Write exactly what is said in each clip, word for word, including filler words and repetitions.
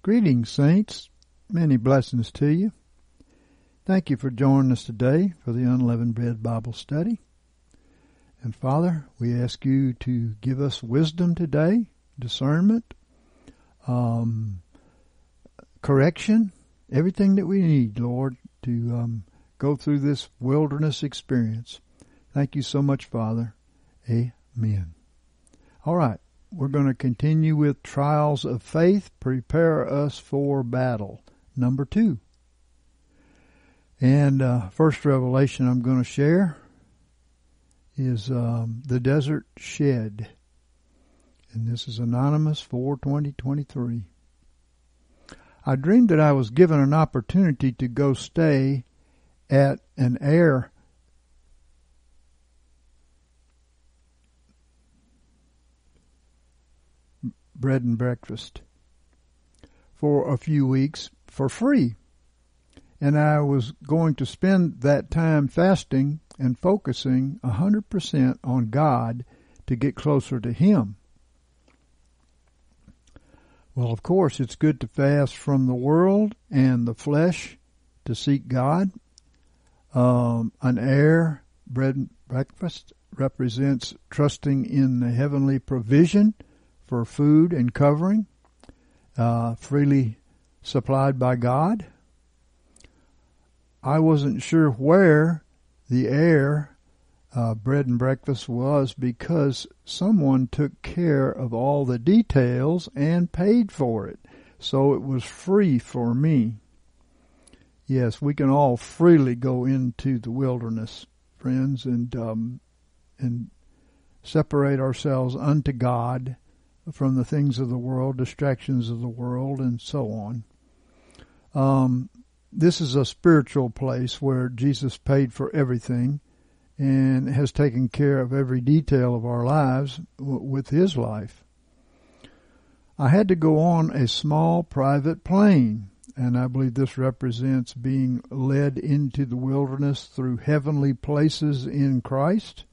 Greetings, saints. Many blessings to you. Thank you for joining us today for the Unleavened Bread Bible Study. And Father, we ask you to give us wisdom today, discernment, um, correction, everything that we need, Lord, to um, go through this wilderness experience. Thank you so much, Father. Amen. All right. We're going to continue with Trials of Faith, Prepare Us for Battle, number two. And uh, first revelation I'm going to share is um, the desert shed. And this is Anonymous four twenty twenty-three. I dreamed that I was given an opportunity to go stay at an air bread and breakfast for a few weeks for free. And I was going to spend that time fasting and focusing one hundred percent on God to get closer to Him. Well, of course, it's good to fast from the world and the flesh to seek God. Um, an air bread and breakfast represents trusting in the heavenly provision for food and covering, uh, freely supplied by God. I wasn't sure where the air uh, bread and breakfast was because someone took care of all the details and paid for it. So it was free for me. Yes, we can all freely go into the wilderness, friends, and um, and separate ourselves unto God from the things of the world, distractions of the world, and so on. Um, this is a spiritual place where Jesus paid for everything and has taken care of every detail of our lives w- with His life. I had to go on a small private plane, and I believe this represents being led into the wilderness through heavenly places in Christ.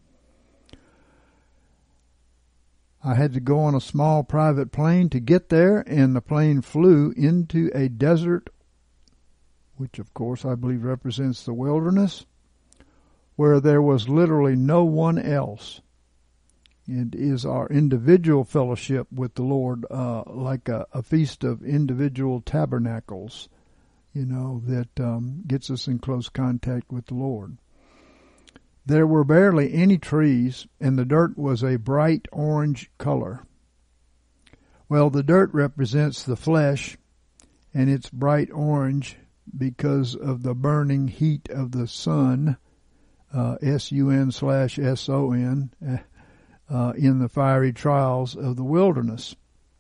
I had to go on a small private plane to get there, and the plane flew into a desert, which of course I believe represents the wilderness, where there was literally no one else. It is our individual fellowship with the Lord, uh, like a, a feast of individual tabernacles, you know, that um, gets us in close contact with the Lord. There were barely any trees, and the dirt was a bright orange color. Well, the dirt represents the flesh, and it's bright orange because of the burning heat of the sun, uh, S U N slash S O N, uh, in the fiery trials of the wilderness.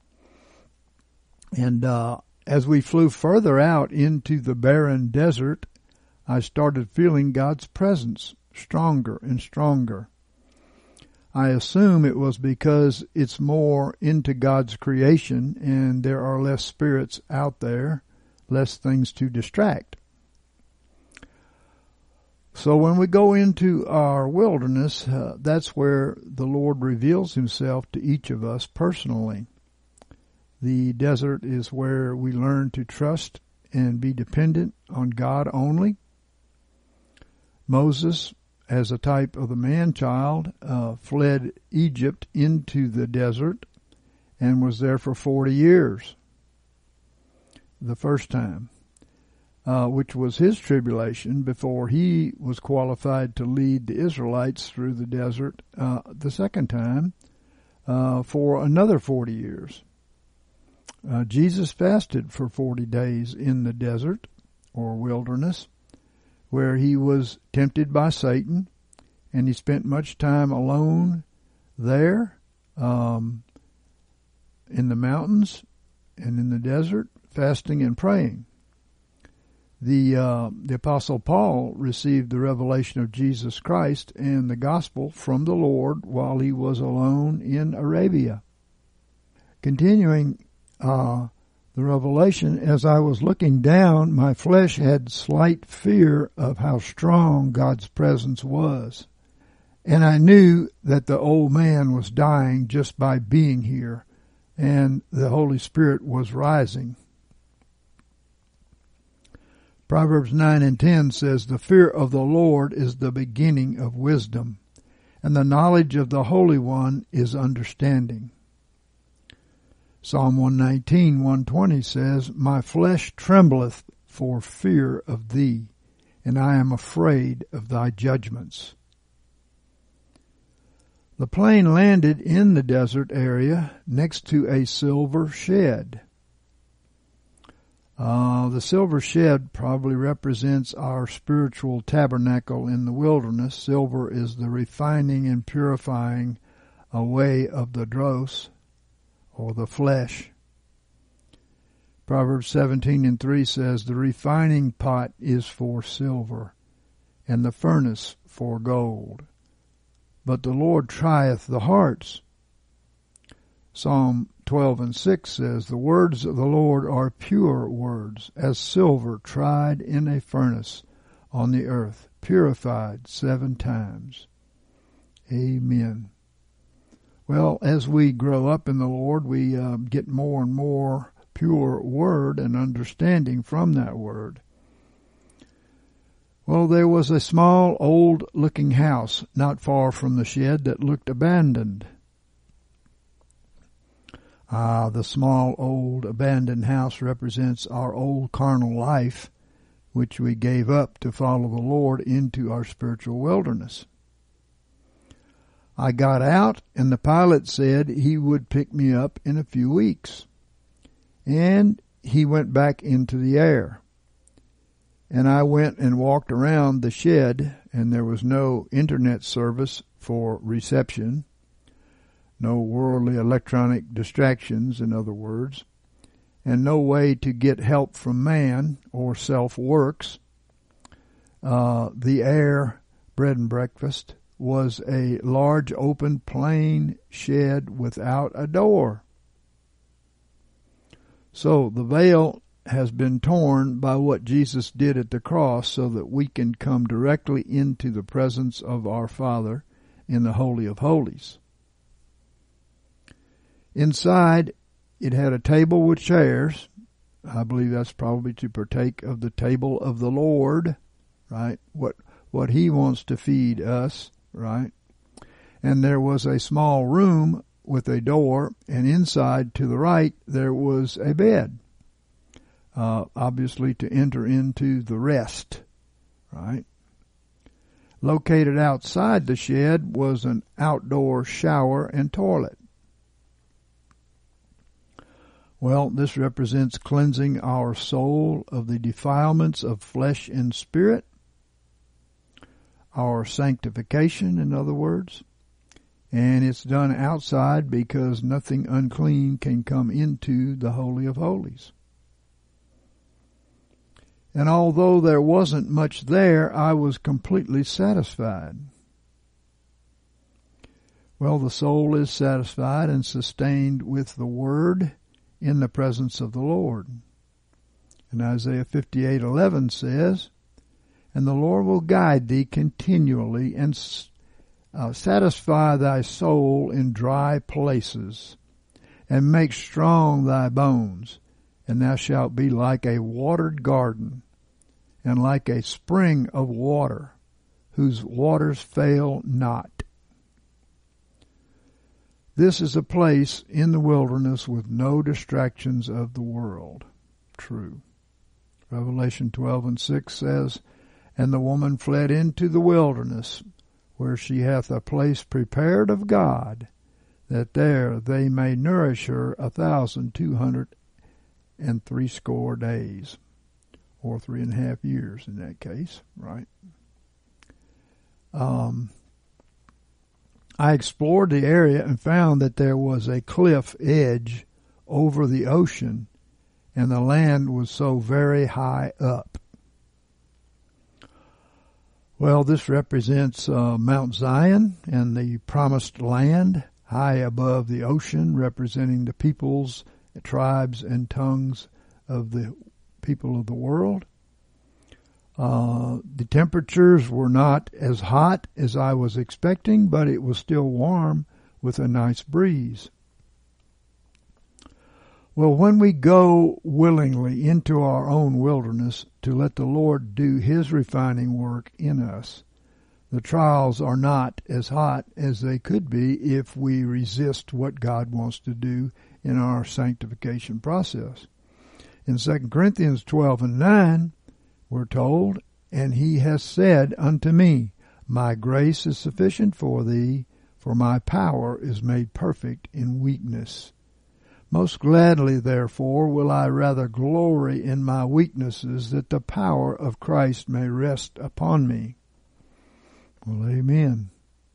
And uh, as we flew further out into the barren desert, I started feeling God's presence stronger and stronger. I assume it was because it's more into God's creation and there are less spirits out there, less things to distract. So when we go into our wilderness, uh, that's where the Lord reveals Himself to each of us personally. The desert is where we learn to trust and be dependent on God only. Moses, as a type of the man-child, uh, fled Egypt into the desert and was there for forty years the first time, uh, which was his tribulation before he was qualified to lead the Israelites through the desert uh, the second time uh, for another forty years. Uh, Jesus fasted for forty days in the desert or wilderness, where he was tempted by Satan, and he spent much time alone there um, in the mountains and in the desert, fasting and praying. The, uh, the Apostle Paul received the revelation of Jesus Christ and the gospel from the Lord while he was alone in Arabia. Continuing uh, the revelation, as I was looking down, my flesh had slight fear of how strong God's presence was. And I knew that the old man was dying just by being here, and the Holy Spirit was rising. Proverbs nine and ten says, the fear of the Lord is the beginning of wisdom, and the knowledge of the Holy One is understanding. Psalm one nineteen, one twenty says, my flesh trembleth for fear of thee, and I am afraid of thy judgments. The plane landed in the desert area next to a silver shed. Uh, the silver shed probably represents our spiritual tabernacle in the wilderness. Silver is the refining and purifying away of the dross, or the flesh. Proverbs seventeen and three says, the refining pot is for silver, and the furnace for gold. But the Lord trieth the hearts. Psalm twelve and six says, the words of the Lord are pure words, as silver tried in a furnace on the earth, purified seven times. Amen. Well, as we grow up in the Lord, we uh, get more and more pure word and understanding from that word. Well, there was a small, old-looking house not far from the shed that looked abandoned. Ah, the small, old, abandoned house represents our old carnal life, which we gave up to follow the Lord into our spiritual wilderness. I got out, and the pilot said he would pick me up in a few weeks. And he went back into the air. And I went and walked around the shed, and there was no internet service for reception, no worldly electronic distractions, in other words, and no way to get help from man or self-works. Uh, the air bread and breakfast was a large open plain shed without a door. So the veil has been torn by what Jesus did at the cross so that we can come directly into the presence of our Father in the Holy of Holies. Inside, it had a table with chairs. I believe that's probably to partake of the table of the Lord, right? What what He wants to feed us, right? And there was a small room with a door, and inside to the right there was a bed. Uh, obviously to enter into the rest, right? Located outside the shed was an outdoor shower and toilet. Well, this represents cleansing our soul of the defilements of flesh and spirit, our sanctification, in other words. And it's done outside because nothing unclean can come into the Holy of Holies. And although there wasn't much there, I was completely satisfied. Well, the soul is satisfied and sustained with the Word in the presence of the Lord. And Isaiah fifty-eight eleven says, and the Lord will guide thee continually and uh, satisfy thy soul in dry places, and make strong thy bones. And thou shalt be like a watered garden, and like a spring of water, whose waters fail not. This is a place in the wilderness with no distractions of the world. True. Revelation twelve and six says, and the woman fled into the wilderness, where she hath a place prepared of God, that there they may nourish her a thousand two hundred and threescore days, or three and a half years in that case, right? Um, I explored the area and found that there was a cliff edge over the ocean, and the land was so very high up. Well, this represents uh, Mount Zion and the promised land, high above the ocean, representing the peoples, tribes, and tongues of the people of the world. Uh, the temperatures were not as hot as I was expecting, but it was still warm with a nice breeze. Well, when we go willingly into our own wilderness to let the Lord do His refining work in us, the trials are not as hot as they could be if we resist what God wants to do in our sanctification process. In Second Corinthians twelve and nine, we're told, "And He has said unto me, My grace is sufficient for thee, for my power is made perfect in weakness. Most gladly, therefore, will I rather glory in my weaknesses, that the power of Christ may rest upon me." Well, amen.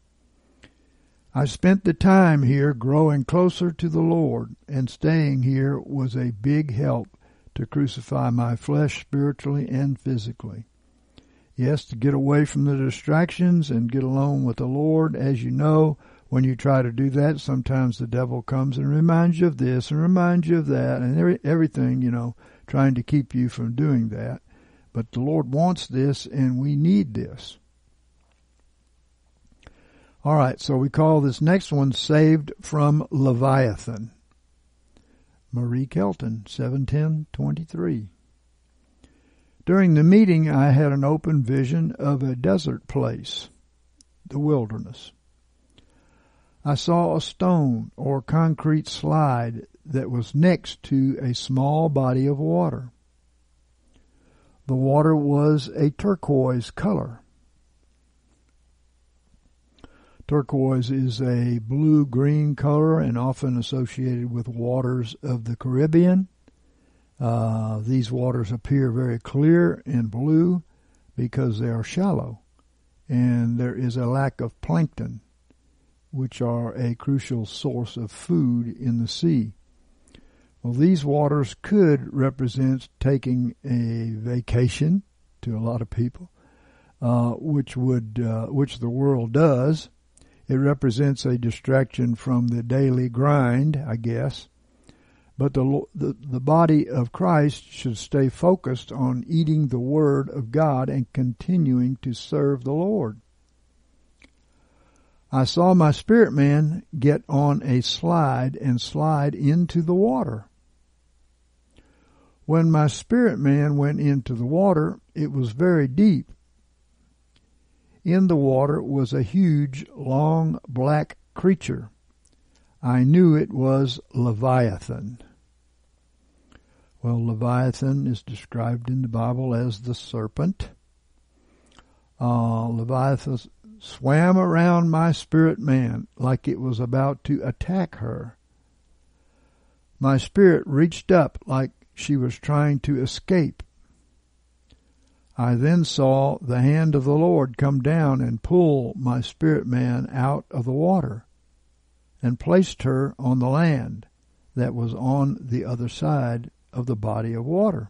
I spent the time here growing closer to the Lord, and staying here was a big help to crucify my flesh spiritually and physically. Yes, to get away from the distractions and get alone with the Lord. As you know, when you try to do that, sometimes the devil comes and reminds you of this and reminds you of that and every, everything, you know, trying to keep you from doing that. But the Lord wants this, and we need this. All right, so we call this next one Saved from Leviathan. Marie Kelton, seven ten twenty-three. During the meeting, I had an open vision of a desert place, the wilderness. I saw a stone or concrete slide that was next to a small body of water. The water was a turquoise color. Turquoise is a blue-green color and often associated with waters of the Caribbean. Uh, these waters appear very clear and blue because they are shallow, and there is a lack of plankton, which are a crucial source of food in the sea. Well, these waters could represent taking a vacation to a lot of people, uh, which would uh, which the world does. It represents a distraction from the daily grind, I guess. But the, the the body of Christ should stay focused on eating the Word of God and continuing to serve the Lord. I saw my spirit man get on a slide and slide into the water. When my spirit man went into the water, it was very deep. In the water was a huge, long, black creature. I knew it was Leviathan. Well, Leviathan is described in the Bible as the serpent. Uh, Leviathan swam around my spirit man like it was about to attack her. My spirit reached up like she was trying to escape. I then saw the hand of the Lord come down and pull my spirit man out of the water and placed her on the land that was on the other side of the body of water.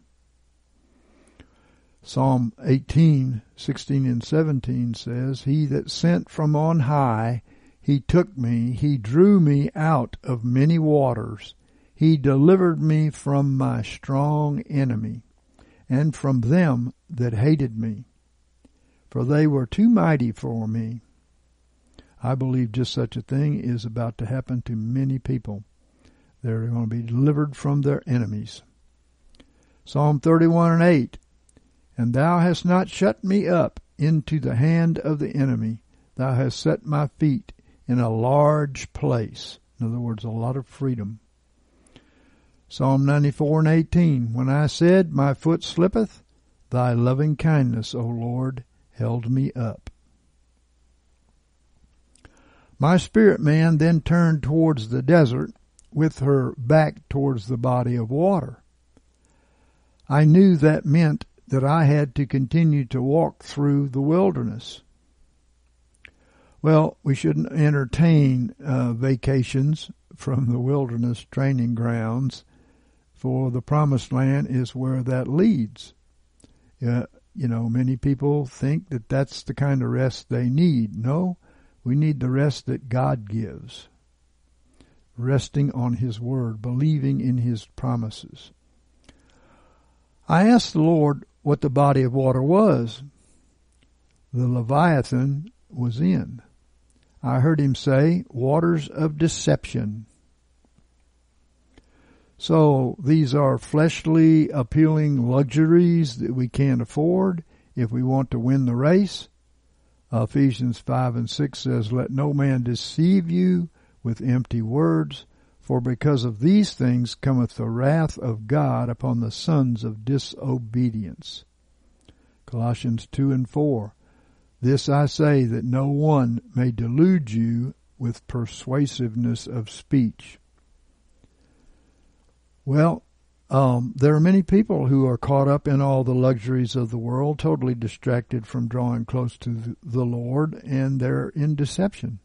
Psalm eighteen, sixteen and seventeen says, "He that sent from on high, he took me, he drew me out of many waters. He delivered me from my strong enemy, and from them that hated me, for they were too mighty for me." I believe just such a thing is about to happen to many people. They're going to be delivered from their enemies. Psalm thirty-one and eight, "And thou hast not shut me up into the hand of the enemy. Thou hast set my feet in a large place." In other words, a lot of freedom. Psalm ninety-four and eighteen, "When I said, my foot slippeth, thy loving kindness, O Lord, held me up." My spirit man then turned towards the desert with her back towards the body of water. I knew that meant that I had to continue to walk through the wilderness. Well, we shouldn't entertain uh, vacations from the wilderness training grounds, for the promised land is where that leads. Uh, you know, many people think that that's the kind of rest they need. No, we need the rest that God gives. Resting on His Word, believing in His promises. I asked the Lord what the body of water was the Leviathan was in. I heard Him say, "Waters of deception." So these are fleshly appealing luxuries that we can't afford if we want to win the race. Ephesians five and six says, "Let no man deceive you with empty words, for because of these things cometh the wrath of God upon the sons of disobedience." Colossians two and four, "This I say, that no one may delude you with persuasiveness of speech." Well, um, there are many people who are caught up in all the luxuries of the world, totally distracted from drawing close to the Lord, and they're in deception.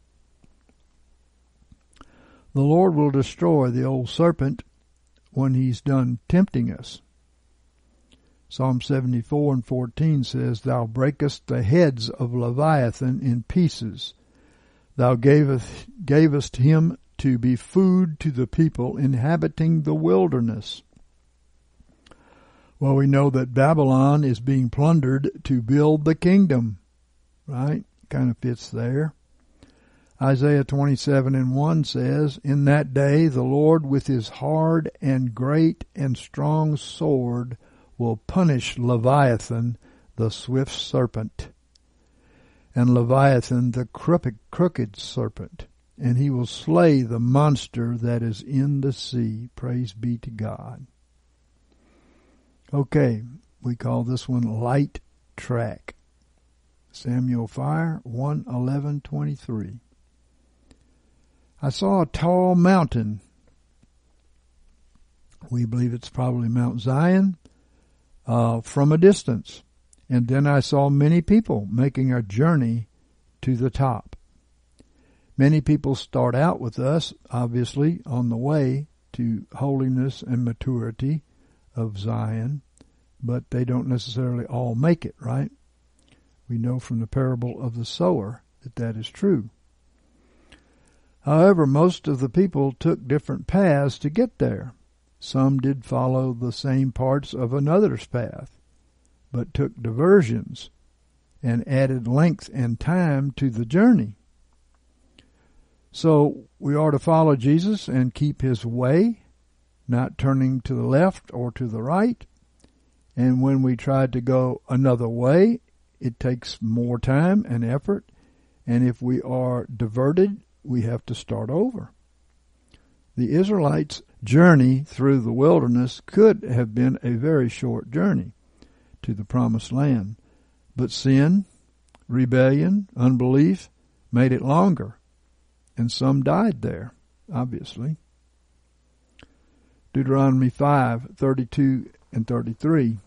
The Lord will destroy the old serpent when he's done tempting us. Psalm seventy-four and fourteen says, "Thou breakest the heads of Leviathan in pieces. Thou gavest, gavest him to be food to the people inhabiting the wilderness." Well, we know that Babylon is being plundered to build the kingdom, right? Kind of fits there. Isaiah twenty-seven and one says, "In that day the Lord with his hard and great and strong sword will punish Leviathan, the swift serpent, and Leviathan, the crooked, crooked serpent, and he will slay the monster that is in the sea." Praise be to God. Okay, we call this one light track. Samuel Fire one eleven twenty-three. "I saw a tall mountain." We believe it's probably Mount Zion, uh, from a distance. "And then I saw many people making a journey to the top." Many people start out with us, obviously, on the way to holiness and maturity of Zion, but they don't necessarily all make it, right? We know from the parable of the sower that that is true. However, most of the people took different paths to get there. Some did follow the same parts of another's path, but took diversions and added length and time to the journey. So we are to follow Jesus and keep his way, not turning to the left or to the right. And when we try to go another way, it takes more time and effort. And if we are diverted, we have to start over. The Israelites' journey through the wilderness could have been a very short journey to the promised land. But sin, rebellion, unbelief made it longer. And some died there, obviously. Deuteronomy five, thirty-two and thirty-three.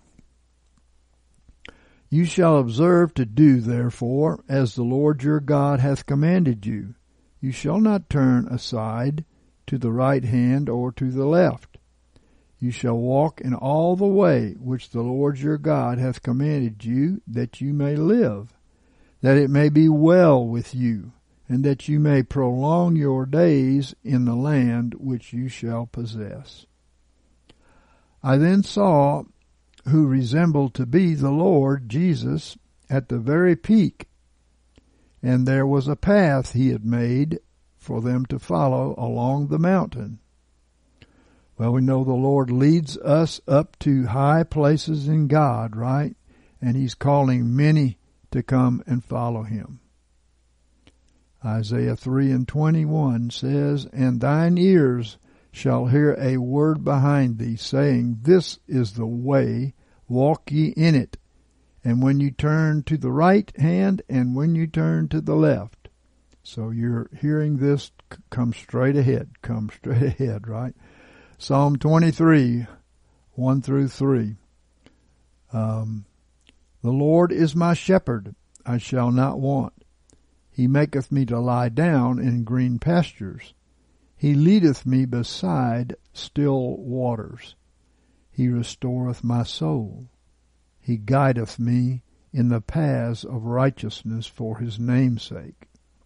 "You shall observe to do, therefore, as the Lord your God hath commanded you. You shall not turn aside to the right hand or to the left. You shall walk in all the way which the Lord your God hath commanded you, that you may live, that it may be well with you, and that you may prolong your days in the land which you shall possess." I then saw who resembled to be the Lord Jesus at the very peak, and there was a path he had made for them to follow along the mountain. Well, we know the Lord leads us up to high places in God, right? And he's calling many to come and follow him. Isaiah three and twenty-one says, "And thine ears shall hear a word behind thee, saying, This is the way, walk ye in it. And when you turn to the right hand, and when you turn to the left." So you're hearing this, come straight ahead, come straight ahead, right? Psalm twenty-three, one through three. Um, "The Lord is my shepherd, I shall not want. He maketh me to lie down in green pastures. He leadeth me beside still waters. He restoreth my soul. He guideth me in the paths of righteousness for his name's sake."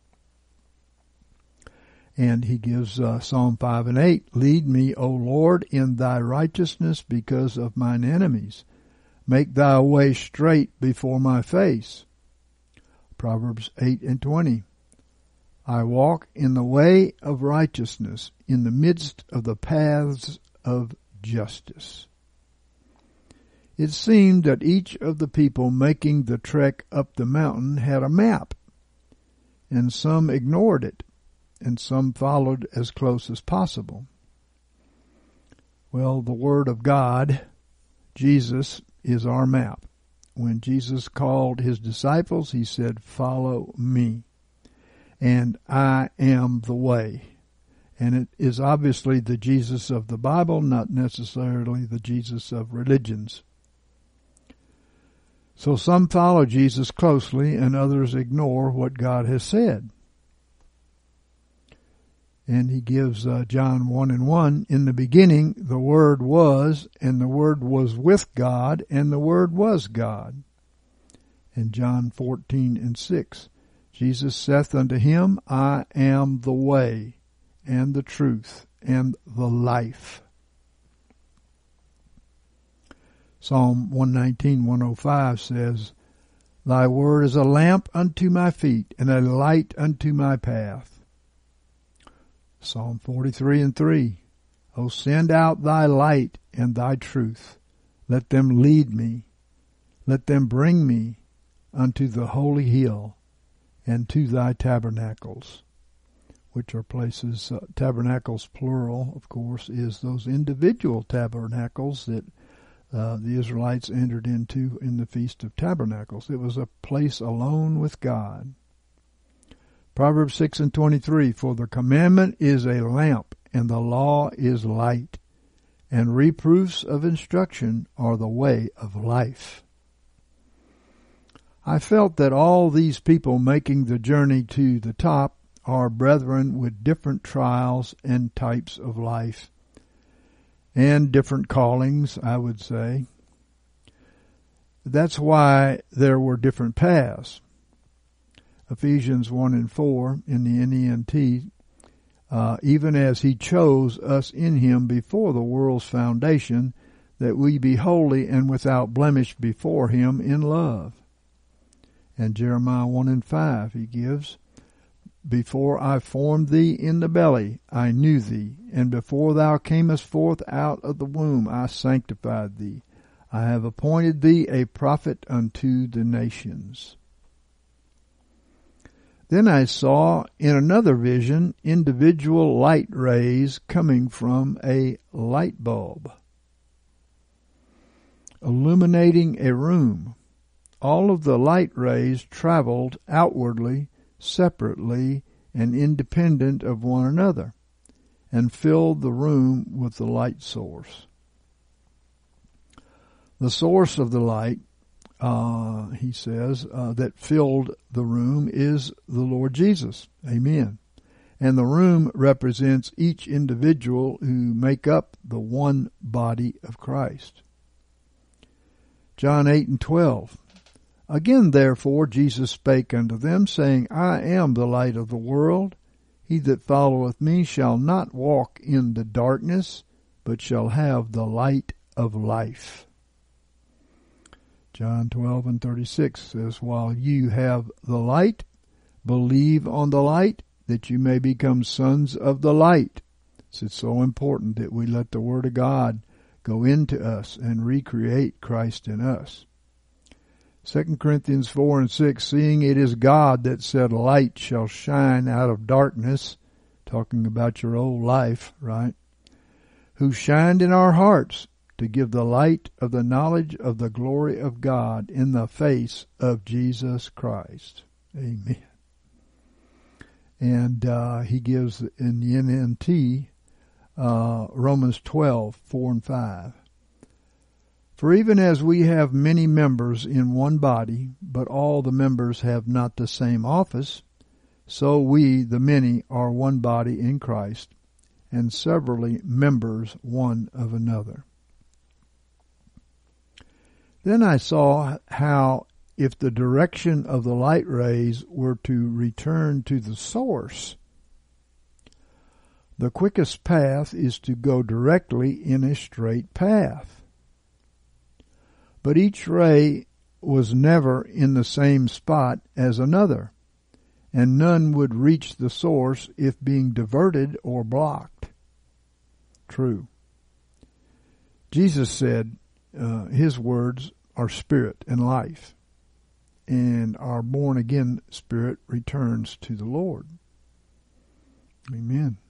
And he gives uh, Psalm five and eight, "Lead me, O Lord, in thy righteousness because of mine enemies. Make thy way straight before my face." Proverbs eight and twenty, "I walk in the way of righteousness in the midst of the paths of justice. It seemed that each of the people making the trek up the mountain had a map, and some ignored it, and some followed as close as possible. Well, the Word of God, Jesus, is our map. When Jesus called his disciples, he said, "Follow me, and I am the way." And it is obviously the Jesus of the Bible, not necessarily the Jesus of religions. So some follow Jesus closely and others ignore what God has said. And he gives uh, John one and one, "In the beginning the Word was, and the Word was with God, and the Word was God." And John fourteen and six, "Jesus saith unto him, I am the way, and the truth, and the life." Psalm one nineteen, one oh five says, "Thy word is a lamp unto my feet, and a light unto my path." Psalm forty-three and three, "O send out thy light and thy truth. Let them lead me. Let them bring me unto the holy hill, and to thy tabernacles," which are places, uh, tabernacles plural, of course, is those individual tabernacles that uh, the Israelites entered into in the Feast of Tabernacles. It was a place alone with God. Proverbs six and twenty-three, "For the commandment is a lamp, and the law is light, and reproofs of instruction are the way of life." I felt that all these people making the journey to the top are brethren with different trials and types of life, and different callings, I would say. That's why there were different paths. Ephesians one and four in the N E N T, uh, "Even as he chose us in him before the world's foundation, that we be holy and without blemish before him in love." And Jeremiah one and five he gives, "Before I formed thee in the belly, I knew thee, and before thou camest forth out of the womb, I sanctified thee. I have appointed thee a prophet unto the nations." Then I saw in another vision individual light rays coming from a light bulb, illuminating a room. All of the light rays traveled outwardly, separately, and independent of one another, and filled the room with the light source. The source of the light, uh, he says, uh, that filled the room is the Lord Jesus. Amen. And the room represents each individual who make up the one body of Christ. John eight and twelve. "Again therefore Jesus spake unto them, saying, I am the light of the world. He that followeth me shall not walk in the darkness, but shall have the light of life." John twelve and thirty-six says, "While you have the light, believe on the light, that you may become sons of the light." So it's so important that we let the Word of God go into us and recreate Christ in us. Second Corinthians four and six, "Seeing it is God that said, light shall shine out of darkness," talking about your old life, right? "Who shined in our hearts to give the light of the knowledge of the glory of God in the face of Jesus Christ." Amen. And uh, he gives in the N N T uh, Romans twelve, four and five. "For even as we have many members in one body, but all the members have not the same office, so we, the many, are one body in Christ, and severally members one of another." Then I saw how if the direction of the light rays were to return to the source, the quickest path is to go directly in a straight path. But each ray was never in the same spot as another, and none would reach the source if being diverted or blocked. True. Jesus said uh, his words are spirit and life, and our born-again spirit returns to the Lord. Amen.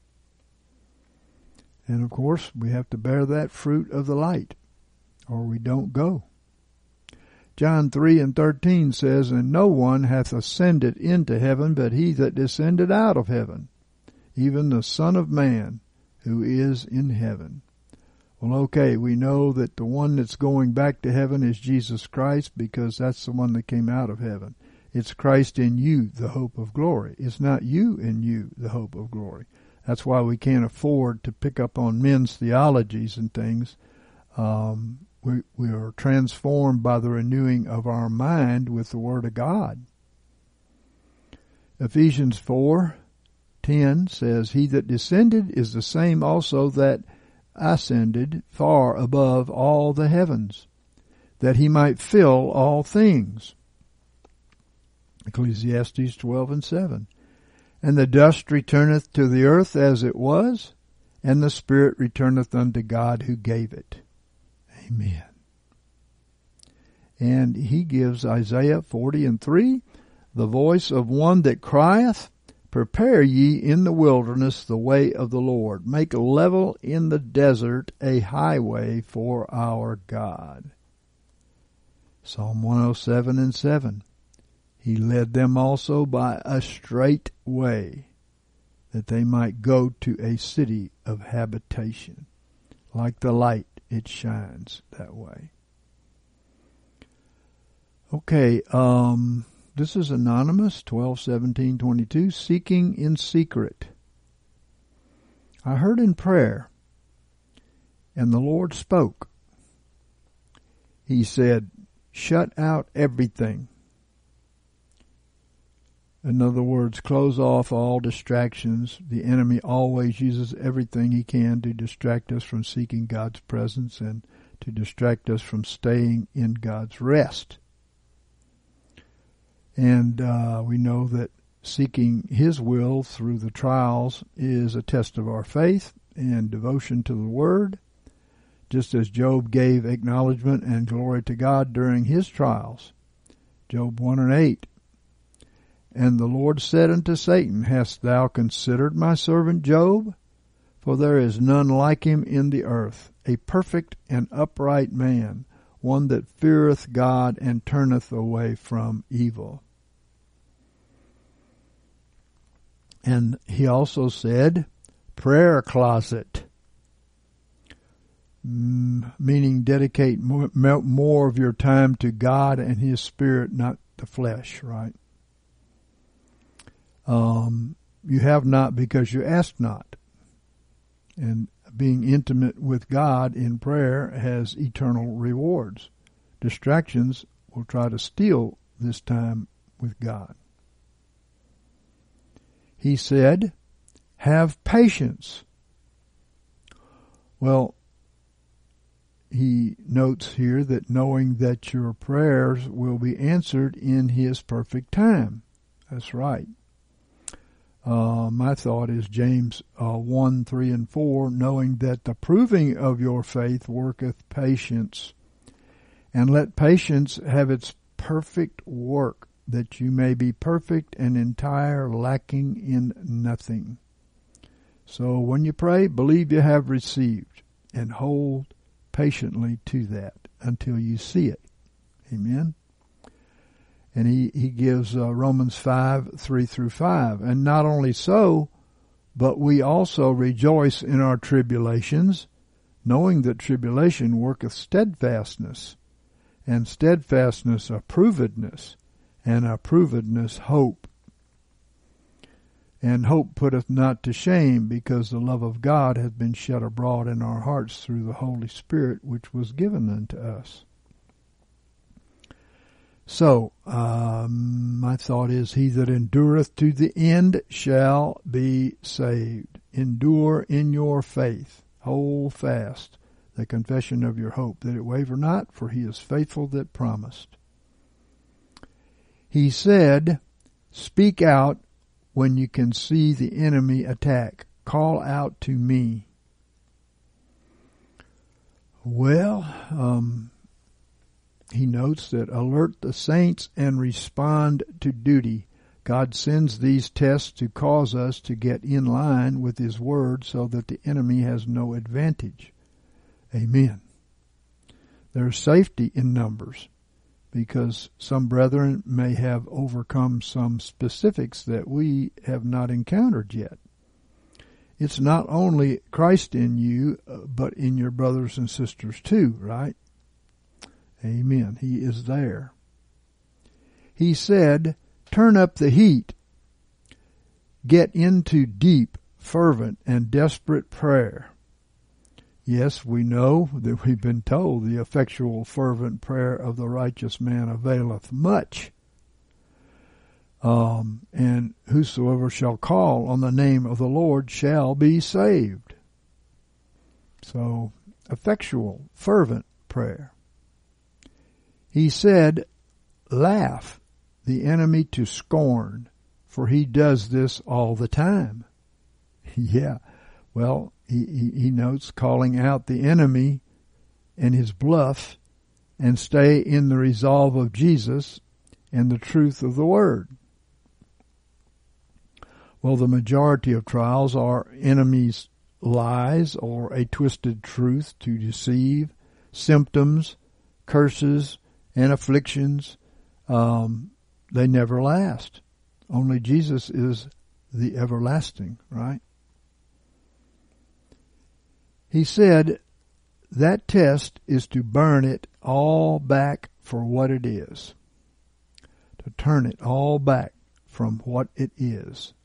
And of course, we have to bear that fruit of the light, or we don't go. John three and thirteen says, And no one hath ascended into heaven but he that descended out of heaven, even the Son of Man who is in heaven. Well, okay, we know that the one that's going back to heaven is Jesus Christ, because that's the one that came out of heaven. It's Christ in you, the hope of glory. It's not you in you, the hope of glory. That's why we can't afford to pick up on men's theologies and things. Um, we, we are transformed by the renewing of our mind with the Word of God. Ephesians four ten says, He that descended is the same also that ascended far above all the heavens, that he might fill all things. Ecclesiastes twelve and seven. And the dust returneth to the earth as it was, and the spirit returneth unto God who gave it. Amen. And he gives Isaiah forty and three, the voice of one that crieth, Prepare ye in the wilderness the way of the Lord. Make level in the desert a highway for our God. Psalm one oh seven and seven. He led them also by a straight way, that they might go to a city of habitation. Like the light, it shines that way. Okay, um... this is anonymous, twelve seventeen twenty-two, seeking in secret. I heard in prayer, and the Lord spoke. He said, shut out everything. In other words, close off all distractions. The enemy always uses everything he can to distract us from seeking God's presence and to distract us from staying in God's rest. And uh, we know that seeking His will through the trials is a test of our faith and devotion to the Word, just as Job gave acknowledgement and glory to God during his trials. Job one and eight. And the Lord said unto Satan, Hast thou considered my servant Job? For there is none like him in the earth, a perfect and upright man, one that feareth God and turneth away from evil. And he also said, prayer closet, meaning dedicate more, more of your time to God and His Spirit, not the flesh, right? Um, you have not because you ask not. And being intimate with God in prayer has eternal rewards. Distractions will try to steal this time with God. He said, have patience. Well, he notes here that knowing that your prayers will be answered in His perfect time. That's right. Uh, my thought is James uh, one, three, and four, knowing that the proving of your faith worketh patience, and let patience have its perfect work, that you may be perfect and entire, lacking in nothing. So when you pray, believe you have received, and hold patiently to that until you see it. Amen. And he, he gives uh, Romans five, three through five. And not only so, but we also rejoice in our tribulations, knowing that tribulation worketh steadfastness, and steadfastness approvedness, and approvedness hope. And hope putteth not to shame, because the love of God hath been shed abroad in our hearts through the Holy Spirit, which was given unto us. So, um, my thought is, he that endureth to the end shall be saved. Endure in your faith. Hold fast the confession of your hope, that it waver not, for He is faithful that promised. He said, speak out when you can see the enemy attack. Call out to me. Well, um, he notes that alert the saints and respond to duty. God sends these tests to cause us to get in line with His Word so that the enemy has no advantage. Amen. There's safety in numbers because some brethren may have overcome some specifics that we have not encountered yet. It's not only Christ in you, but in your brothers and sisters too, right? Amen. He is there. He said, turn up the heat. Get into deep, fervent, and desperate prayer. Yes, we know that we've been told the effectual, fervent prayer of the righteous man availeth much. Um, and whosoever shall call on the name of the Lord shall be saved. So, effectual, fervent prayer. He said, laugh the enemy to scorn, for he does this all the time. Yeah, well, he, he, he notes calling out the enemy and his bluff and stay in the resolve of Jesus and the truth of the Word. Well, the majority of trials are enemies' lies or a twisted truth to deceive, symptoms, curses, and afflictions. Um, they never last. Only Jesus is the everlasting, right? He said that test is to burn it all back for what it is. To turn it all back from what it is.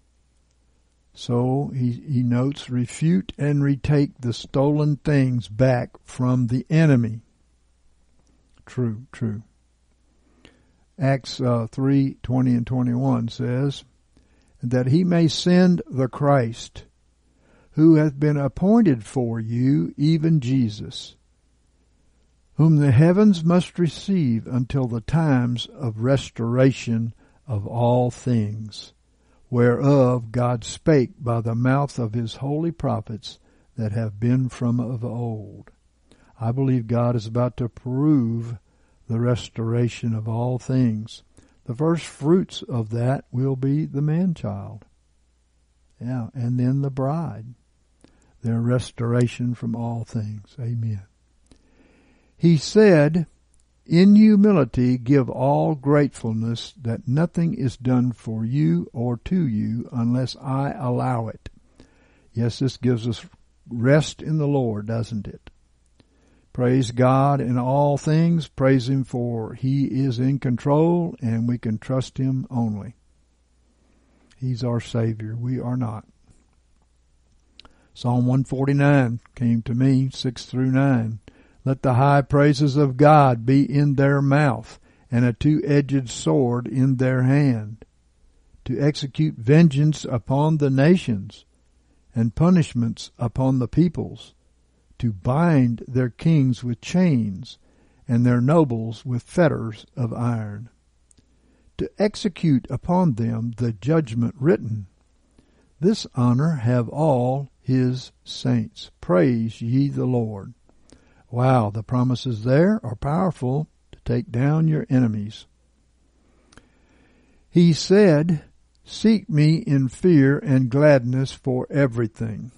So he, he notes, refute and retake the stolen things back from the enemy. True, true. Acts uh, three, twenty and twenty-one says, that he may send the Christ, who hath been appointed for you, even Jesus, whom the heavens must receive until the times of restoration of all things, whereof God spake by the mouth of his holy prophets that have been from of old. I believe God is about to prove the restoration of all things. The first fruits of that will be the man-child. Yeah, and then the bride. Their restoration from all things. Amen. He said, in humility give all gratefulness, that nothing is done for you or to you unless I allow it. Yes, this gives us rest in the Lord, doesn't it? Praise God in all things. Praise Him, for He is in control and we can trust Him only. He's our Savior. We are not. Psalm one forty-nine came to me, six through nine. Let the high praises of God be in their mouth, and a two-edged sword in their hand, to execute vengeance upon the nations, and punishments upon the peoples, to bind their kings with chains, and their nobles with fetters of iron, to execute upon them the judgment written. This honor have all His saints. Praise ye the Lord. Wow, the promises there are powerful to take down your enemies. He said, seek me in fear and gladness for everything.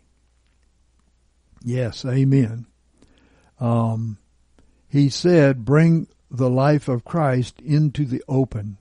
Yes, amen. Um, he said, bring the life of Christ into the open.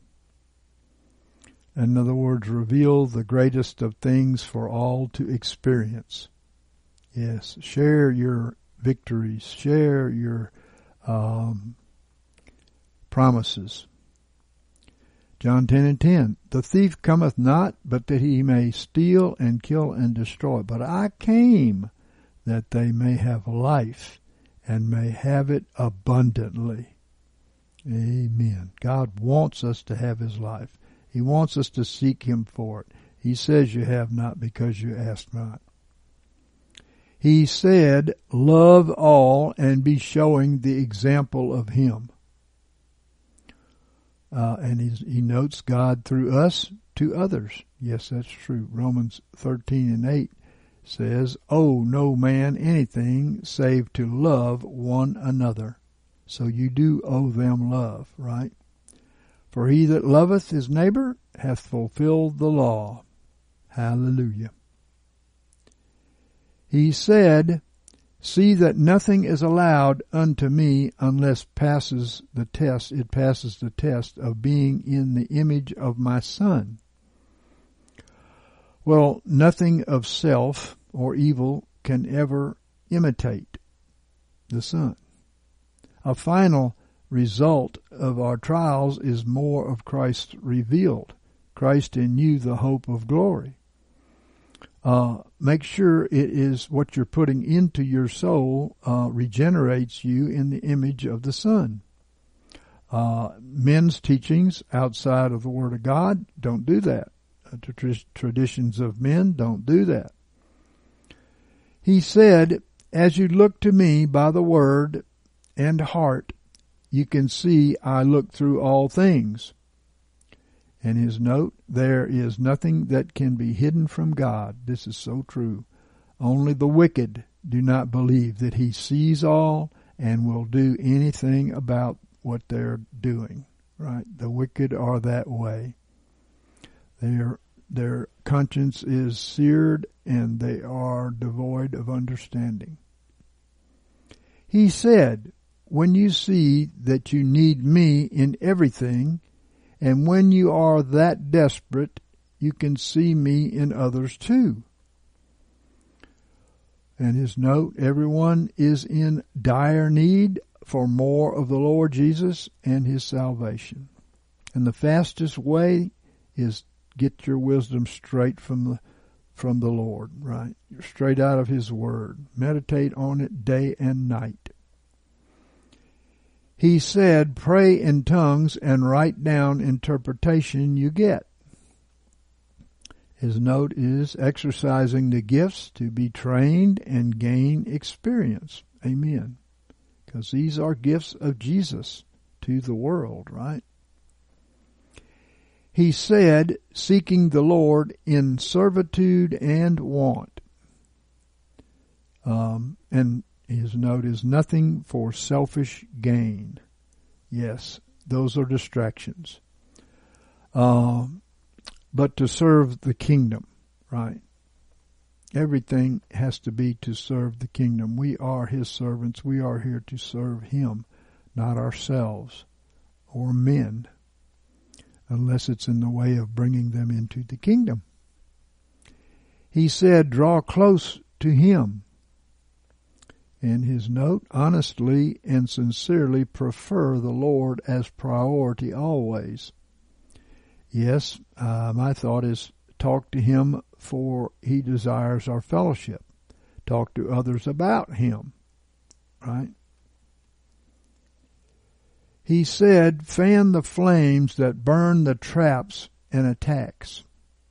In other words, reveal the greatest of things for all to experience. Yes, share your victories, share your um, promises. John ten and ten, the thief cometh not, but that he may steal and kill and destroy. But I came that they may have life and may have it abundantly. Amen. God wants us to have His life. He wants us to seek Him for it. He says you have not because you ask not. He said, love all and be showing the example of Him. Uh, and he's, he notes God through us to others. Yes, that's true. Romans thirteen and eight says, owe no man anything save to love one another. So you do owe them love, right? For he that loveth his neighbor hath fulfilled the law. Hallelujah. He said, see that nothing is allowed unto me unless passes the test, it passes the test of being in the image of my Son. Well, nothing of self or evil can ever imitate the Son. A final result of our trials is more of Christ revealed. Christ in you, the hope of glory. Uh, make sure it is what you're putting into your soul uh, regenerates you in the image of the Son. Uh, men's teachings outside of the Word of God don't do that. Uh, tra- traditions of men don't do that. He said, as you look to me by the Word and heart, you can see I look through all things. And his note, there is nothing that can be hidden from God. This is so true. Only the wicked do not believe that he sees all and will do anything about what they're doing. Right? The wicked are that way. Their, their conscience is seared and they are devoid of understanding. He said, when you see that you need me in everything, and when you are that desperate, you can see me in others too. And his note, everyone is in dire need for more of the Lord Jesus and his salvation. And the fastest way is get your wisdom straight from the from the Lord, right? Straight out of his word. Meditate on it day and night. He said, pray in tongues and write down interpretation you get. His note is exercising the gifts to be trained and gain experience. Amen. Because these are gifts of Jesus to the world, right? He said, seeking the Lord in servitude and want. Um, and his note is nothing for selfish gain. Yes, those are distractions. Uh, but to serve the kingdom, right? Everything has to be to serve the kingdom. We are his servants. We are here to serve him, not ourselves or men, unless it's in the way of bringing them into the kingdom. He said, draw close to him. In his note, honestly and sincerely prefer the Lord as priority always. Yes, uh, my thought is talk to him, for he desires our fellowship. Talk to others about him, right? He said, fan the flames that burn the traps and attacks.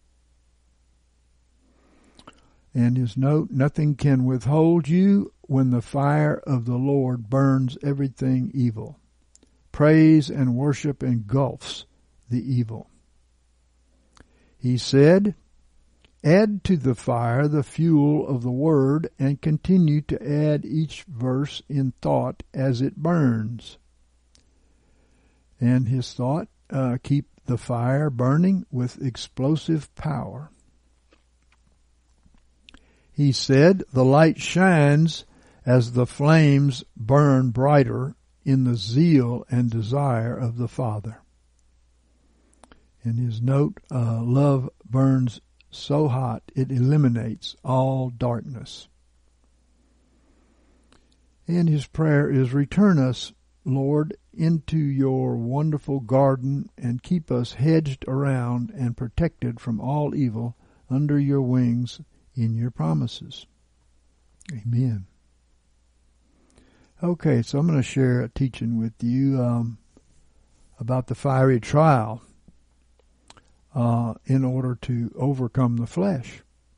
And his note, nothing can withhold you when the fire of the Lord burns everything evil. Praise and worship engulfs the evil. He said, add to the fire the fuel of the word and continue to add each verse in thought as it burns. And his thought, uh, keep the fire burning with explosive power. He said, the light shines as the flames burn brighter in the zeal and desire of the Father. In his note, uh, love burns so hot it eliminates all darkness. And his prayer is, return us, Lord, into your wonderful garden and keep us hedged around and protected from all evil under your wings in your promises. Amen. Okay, so I'm going to share a teaching with you um, about the fiery trial uh, in order to overcome the flesh.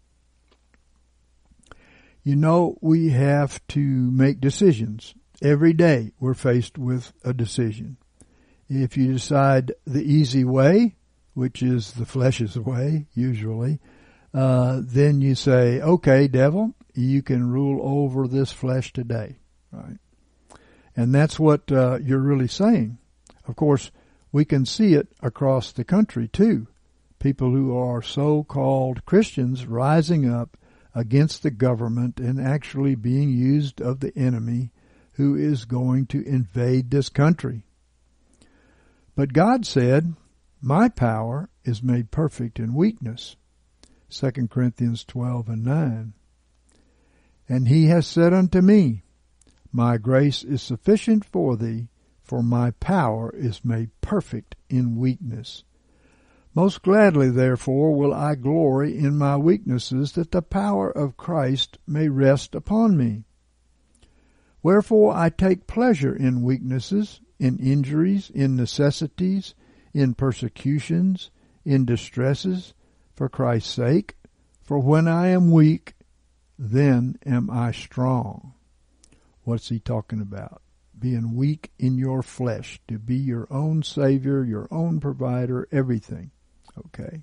You know, we have to make decisions. Every day we're faced with a decision. If you decide the easy way, which is the flesh's way, usually, uh, then you say, okay, devil, you can rule over this flesh today, right? And that's what uh, you're really saying. Of course, we can see it across the country too. People who are so-called Christians rising up against the government and actually being used of the enemy who is going to invade this country. But God said, my power is made perfect in weakness. Second Corinthians twelve and nine. And he has said unto me, my grace is sufficient for thee, for my power is made perfect in weakness. Most gladly, therefore, will I glory in my weaknesses, that the power of Christ may rest upon me. Wherefore I take pleasure in weaknesses, in injuries, in necessities, in persecutions, in distresses, for Christ's sake. For when I am weak, then am I strong. What's he talking about? Being weak in your flesh, to be your own Savior, your own provider, everything. Okay.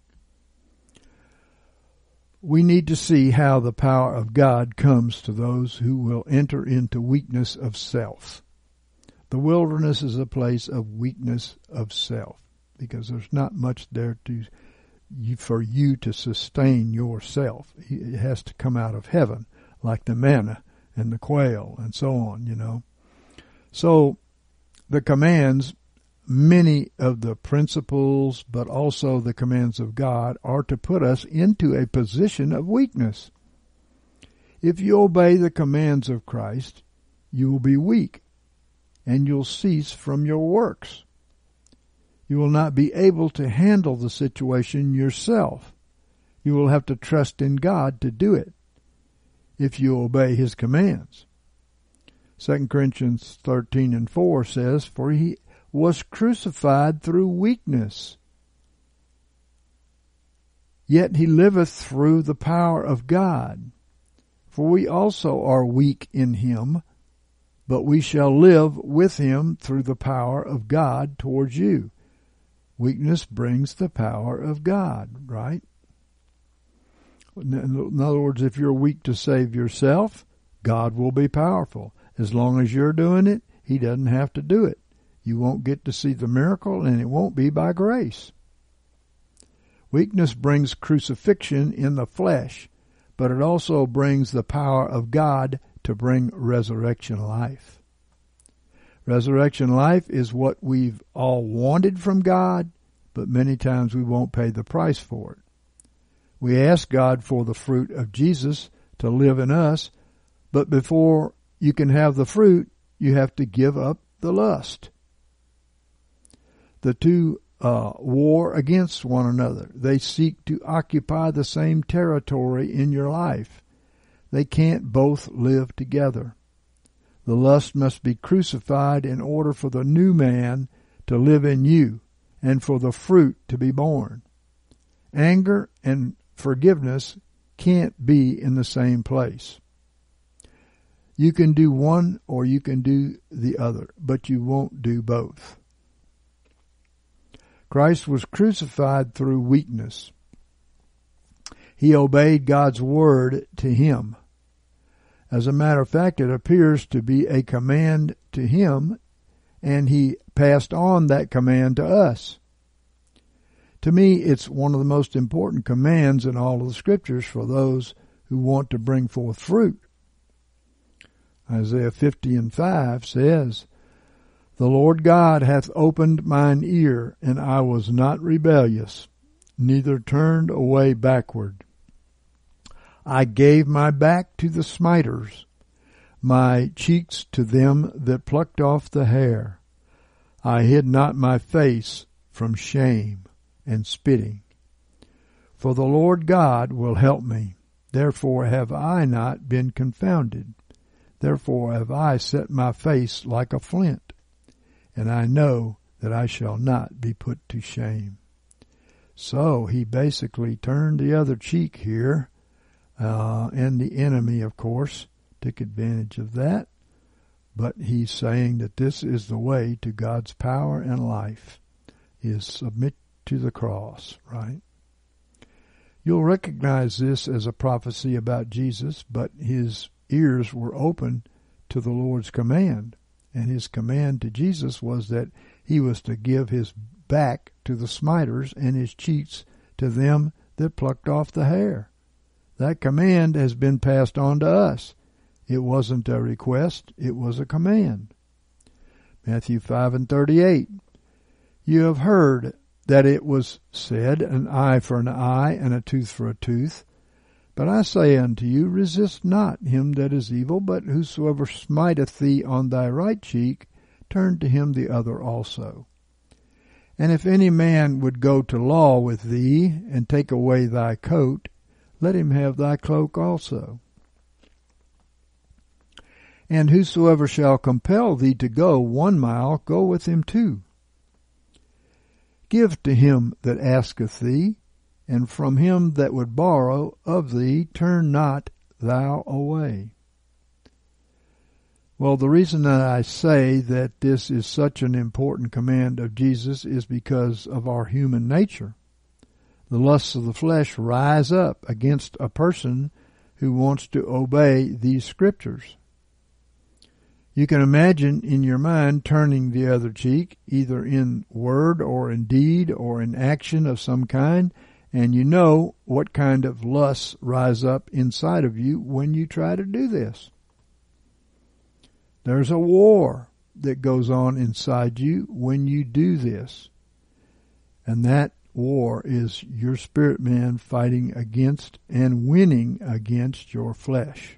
We need to see how the power of God comes to those who will enter into weakness of self. The wilderness is a place of weakness of self, because there's not much there to for you to sustain yourself. It has to come out of heaven, like the manna and the quail and so on, you know. So the commands, many of the principles, but also the commands of God, are to put us into a position of weakness. If you obey the commands of Christ, you will be weak, and you'll cease from your works. You will not be able to handle the situation yourself. You will have to trust in God to do it, if you obey his commands. Second Corinthians thirteen and four says, for he was crucified through weakness, yet he liveth through the power of God. For we also are weak in him, but we shall live with him through the power of God towards you. Weakness brings the power of God, right? In other words, if you're weak to save yourself, God will be powerful. As long as you're doing it, he doesn't have to do it. You won't get to see the miracle, and it won't be by grace. Weakness brings crucifixion in the flesh, but it also brings the power of God to bring resurrection life. Resurrection life is what we've all wanted from God, but many times we won't pay the price for it. We ask God for the fruit of Jesus to live in us, but before you can have the fruit, you have to give up the lust. The two uh, war against one another. They seek to occupy the same territory in your life. They can't both live together. The lust must be crucified in order for the new man to live in you and for the fruit to be born. Anger and forgiveness can't be in the same place. You can do one or you can do the other, but you won't do both. Christ was crucified through weakness. He obeyed God's word to him. As a matter of fact, it appears to be a command to him, and he passed on that command to us. To me, it's one of the most important commands in all of the Scriptures for those who want to bring forth fruit. Isaiah fifty and five says, The Lord God hath opened mine ear, and I was not rebellious, neither turned away backward. I gave my back to the smiters, my cheeks to them that plucked off the hair. I hid not my face from shame and spitting. For the Lord God will help me. Therefore have I not been confounded. Therefore have I set my face like a flint, and I know that I shall not be put to shame. So he basically turned the other cheek here, uh, and the enemy, of course, took advantage of that. But he's saying that this is the way to God's power and life, is submit to the cross, right? You'll recognize this as a prophecy about Jesus, but his ears were open to the Lord's command. And his command to Jesus was that he was to give his back to the smiters and his cheeks to them that plucked off the hair. That command has been passed on to us. It wasn't a request, it was a command. Matthew five and thirty-eight. You have heard that it was said, an eye for an eye and a tooth for a tooth. But I say unto you, resist not him that is evil, but whosoever smiteth thee on thy right cheek, turn to him the other also. And if any man would go to law with thee, and take away thy coat, let him have thy cloak also. And whosoever shall compel thee to go one mile, go with him two. Give to him that asketh thee, and from him that would borrow of thee turn not thou away. Well, the reason that I say that this is such an important command of Jesus is because of our human nature. The lusts of the flesh rise up against a person who wants to obey these scriptures. You can imagine in your mind turning the other cheek, either in word or in deed or in action of some kind, and you know what kind of lusts rise up inside of you when you try to do this. There's a war that goes on inside you when you do this. And that war is your spirit man fighting against and winning against your flesh.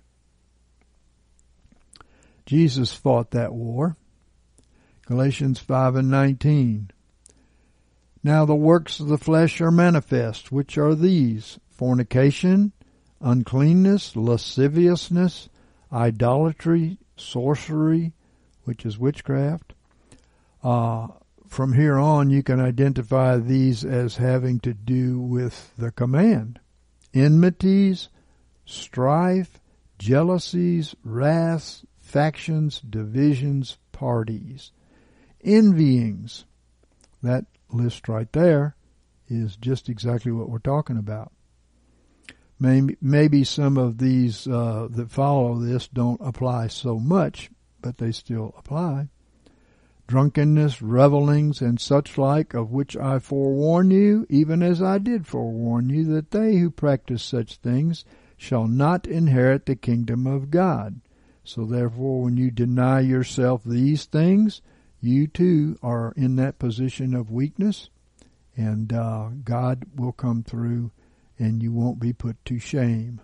Jesus fought that war. Galatians five and nineteen. Now the works of the flesh are manifest, which are these: fornication, uncleanness, lasciviousness, idolatry, sorcery, which is witchcraft. Uh, from here on, you can identify these as having to do with the command. Enmities, strife, jealousies, wraths, factions, divisions, parties, envyings. That list right there is just exactly what we're talking about. Maybe, maybe some of these uh, that follow this don't apply so much, but they still apply. Drunkenness, revellings, and such like, of which I forewarn you, even as I did forewarn you, that they who practice such things shall not inherit the kingdom of God. So therefore, when you deny yourself these things, you too are in that position of weakness, and uh, God will come through and you won't be put to shame.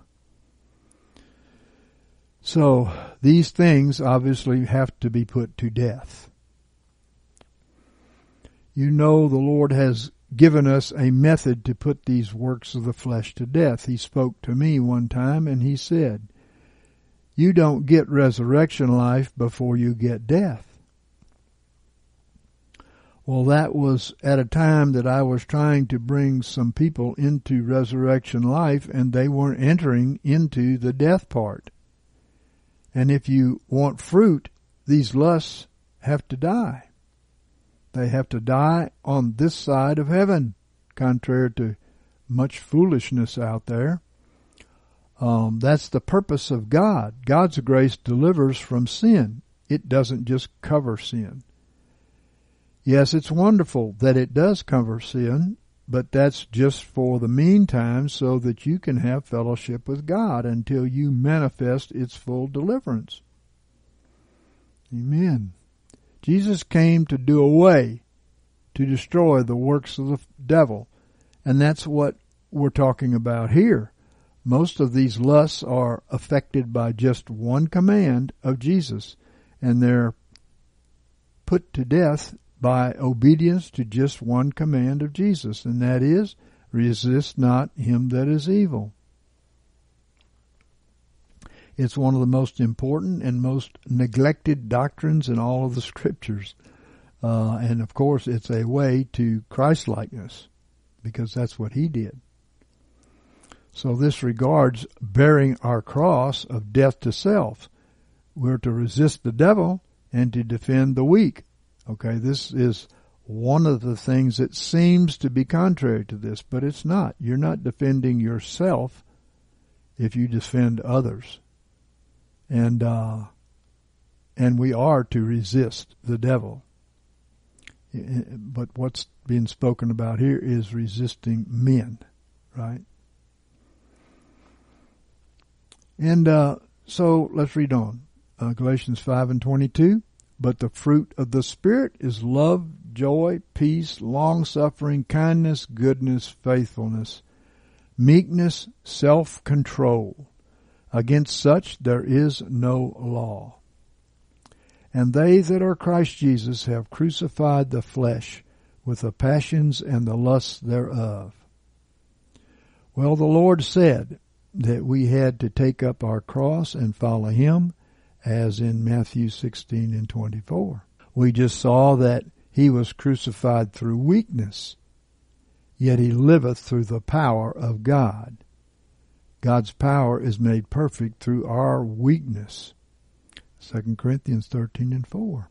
So these things obviously have to be put to death. You know the Lord has given us a method to put these works of the flesh to death. He spoke to me one time and he said, you don't get resurrection life before you get death. Well, that was at a time that I was trying to bring some people into resurrection life, and they weren't entering into the death part. And if you want fruit, these lusts have to die. They have to die on this side of heaven, contrary to much foolishness out there. Um, that's the purpose of God. God's grace delivers from sin. It doesn't just cover sin. Yes, it's wonderful that it does cover sin, but that's just for the meantime so that you can have fellowship with God until you manifest its full deliverance. Amen. Jesus came to do away, to destroy the works of the devil, and that's what we're talking about here. Most of these lusts are affected by just one command of Jesus, and they're put to death by obedience to just one command of Jesus, and that is, resist not him that is evil. It's one of the most important and most neglected doctrines in all of the scriptures. Uh, and of course, it's a way to Christ-likeness, because that's what he did. So this regards bearing our cross of death to self. We're to resist the devil and to defend the weak. Okay, this is one of the things that seems to be contrary to this, but it's not. You're not defending yourself if you defend others. And, uh, and we are to resist the devil. But what's being spoken about here is resisting men, right? And, uh, so let's read on. Uh, Galatians five and twenty-two. But the fruit of the Spirit is love, joy, peace, long-suffering, kindness, goodness, faithfulness, meekness, self-control. Against such there is no law. And they that are Christ Jesus have crucified the flesh with the passions and the lusts thereof. Well, the Lord said that we had to take up our cross and follow Him, as in Matthew sixteen and twenty-four. We just saw that He was crucified through weakness, yet He liveth through the power of God. God's power is made perfect through our weakness. Second Corinthians thirteen and four.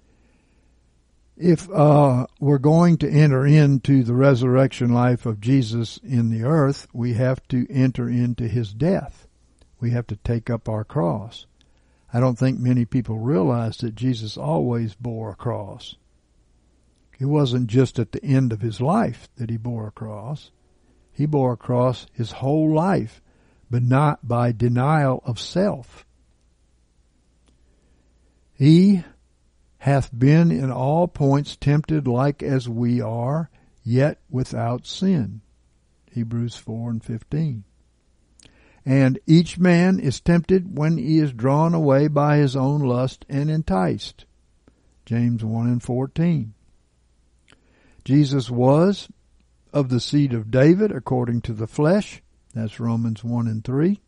If uh, we're going to enter into the resurrection life of Jesus in the earth, we have to enter into His death. We have to take up our cross. I don't think many people realize that Jesus always bore a cross. It wasn't just at the end of His life that He bore a cross. He bore a cross His whole life, but not by denial of self. He hath been in all points tempted like as we are, yet without sin. Hebrews four and fifteen. And each man is tempted when he is drawn away by his own lust and enticed. James one and fourteen. Jesus was of the seed of David according to the flesh. That's Romans one and three.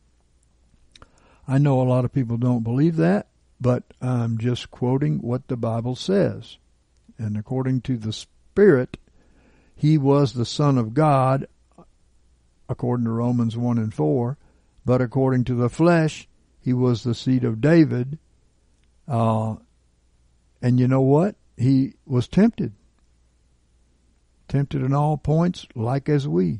I know a lot of people don't believe that, but I'm just quoting what the Bible says. And according to the Spirit, He was the Son of God, according to Romans one and four, but according to the flesh, He was the seed of David. Uh, and you know what? He was tempted. Tempted in all points, like as we.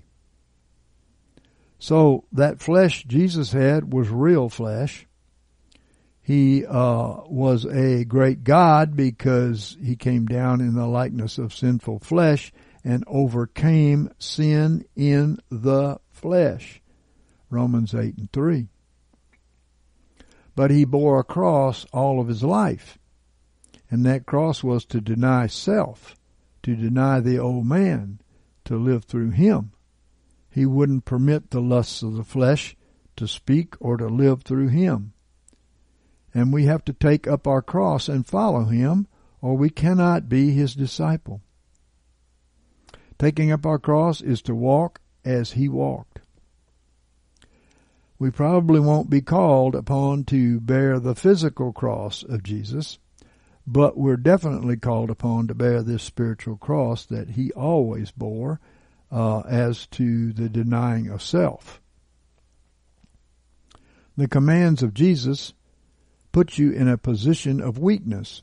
So that flesh Jesus had was real flesh. He uh, was a great God because He came down in the likeness of sinful flesh and overcame sin in the flesh. Romans eight and three. But He bore a cross all of His life. And that cross was to deny self, to deny the old man, to live through Him. He wouldn't permit the lusts of the flesh to speak or to live through Him. And we have to take up our cross and follow Him, or we cannot be His disciple. Taking up our cross is to walk as He walked. We probably won't be called upon to bear the physical cross of Jesus, but we're definitely called upon to bear this spiritual cross that He always bore, uh, as to the denying of self. The commands of Jesus put you in a position of weakness.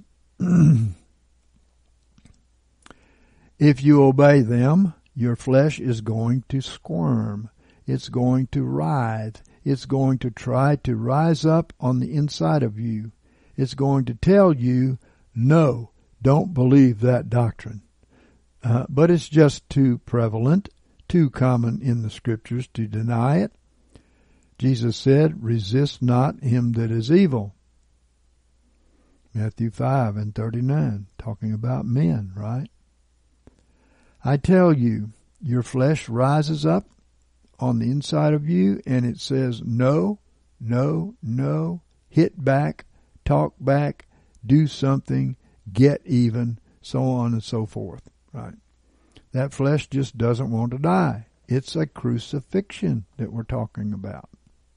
If you obey them, your flesh is going to squirm. It's going to writhe. It's going to try to rise up on the inside of you. It's going to tell you, no, don't believe that doctrine. Uh, but it's just too prevalent, too common in the Scriptures to deny it. Jesus said, resist not him that is evil. Matthew five and thirty-nine, talking about men, right? I tell you, your flesh rises up on the inside of you and it says, no, no, no, hit back, talk back, do something, get even, so on and so forth, right? That flesh just doesn't want to die. It's a crucifixion that we're talking about.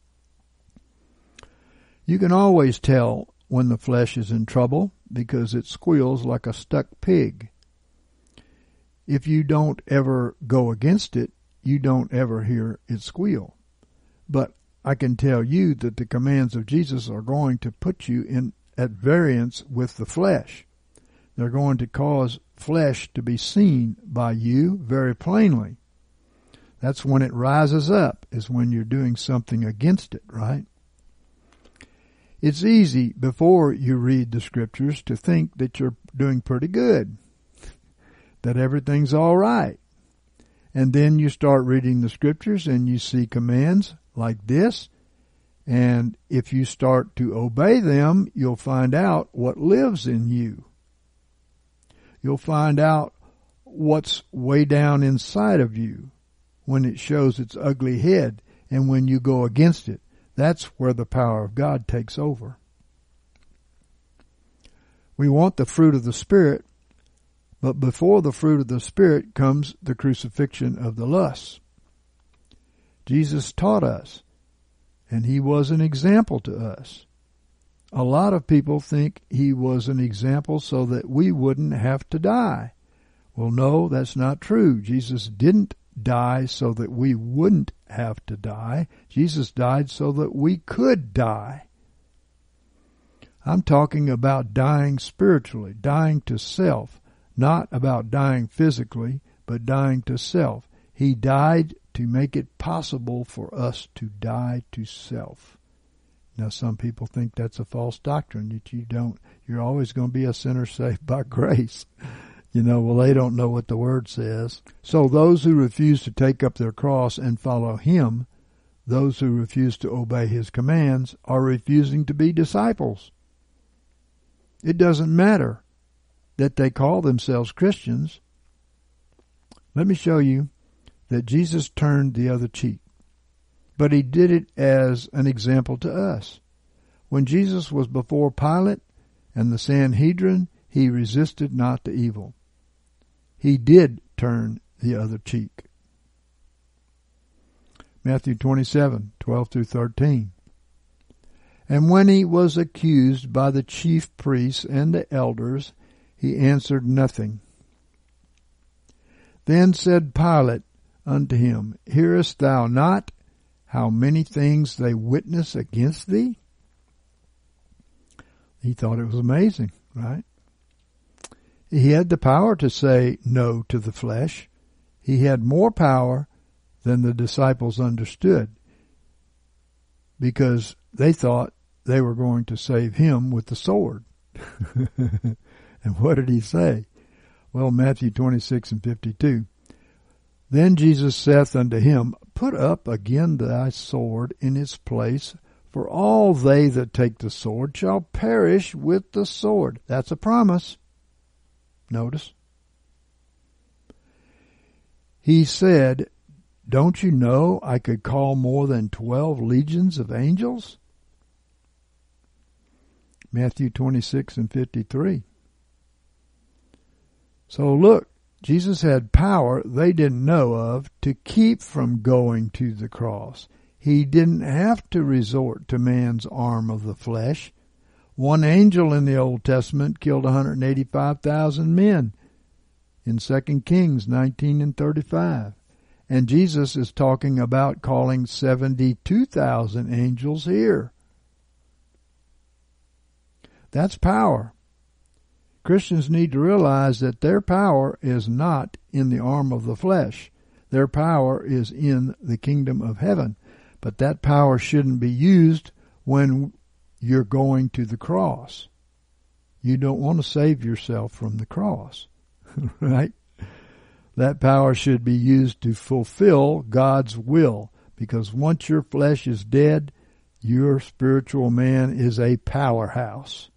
You can always tell when the flesh is in trouble because it squeals like a stuck pig. If you don't ever go against it, you don't ever hear it squeal. But I can tell you that the commands of Jesus are going to put you in at variance with the flesh. They're going to cause flesh to be seen by you very plainly. That's when it rises up, is when you're doing something against it, right? It's easy before you read the scriptures to think that you're doing pretty good, that everything's all right. And then you start reading the scriptures and you see commands like this. And if you start to obey them, you'll find out what lives in you. You'll find out what's way down inside of you when it shows its ugly head and when you go against it. That's where the power of God takes over. We want the fruit of the Spirit, but before the fruit of the Spirit comes the crucifixion of the lusts. Jesus taught us, and he was an example to us. A lot of people think he was an example so that we wouldn't have to die. Well, no, that's not true. Jesus didn't die so that we wouldn't have to die. Jesus died so that we could die. I'm talking about dying spiritually, dying to self, not about dying physically, but dying to self. He died to make it possible for us to die to self. Now, some people think that's a false doctrine, that you don't, you're always going to be a sinner saved by grace. You know, well, they don't know what the Word says. So those who refuse to take up their cross and follow him, those who refuse to obey his commands, are refusing to be disciples. It doesn't matter that they call themselves Christians. Let me show you that Jesus turned the other cheek. But he did it as an example to us. When Jesus was before Pilate and the Sanhedrin, he resisted not the evil. He did turn the other cheek. Matthew twenty-seven, twelve through thirteen. And when he was accused by the chief priests and the elders, he answered nothing. Then said Pilate unto him, Hearest thou not how many things they witness against thee? He thought it was amazing, right? He had the power to say no to the flesh. He had more power than the disciples understood, because they thought they were going to save him with the sword. And what did he say? Well, Matthew twenty-six and fifty-two. Then Jesus saith unto him, Put up again thy sword in its place, for all they that take the sword shall perish with the sword. That's a promise. Notice. He said, Don't you know I could call more than twelve legions of angels? Matthew twenty-six and fifty-three. So look, Jesus had power they didn't know of to keep from going to the cross. He didn't have to resort to man's arm of the flesh. One angel in the Old Testament killed one hundred eighty-five thousand men in Second Kings nineteen and thirty-five. And Jesus is talking about calling seventy-two thousand angels here. That's power. Christians need to realize that their power is not in the arm of the flesh. Their power is in the kingdom of heaven. But that power shouldn't be used when you're going to the cross. You don't want to save yourself from the cross, right? That power should be used to fulfill God's will, because once your flesh is dead, your spiritual man is a powerhouse.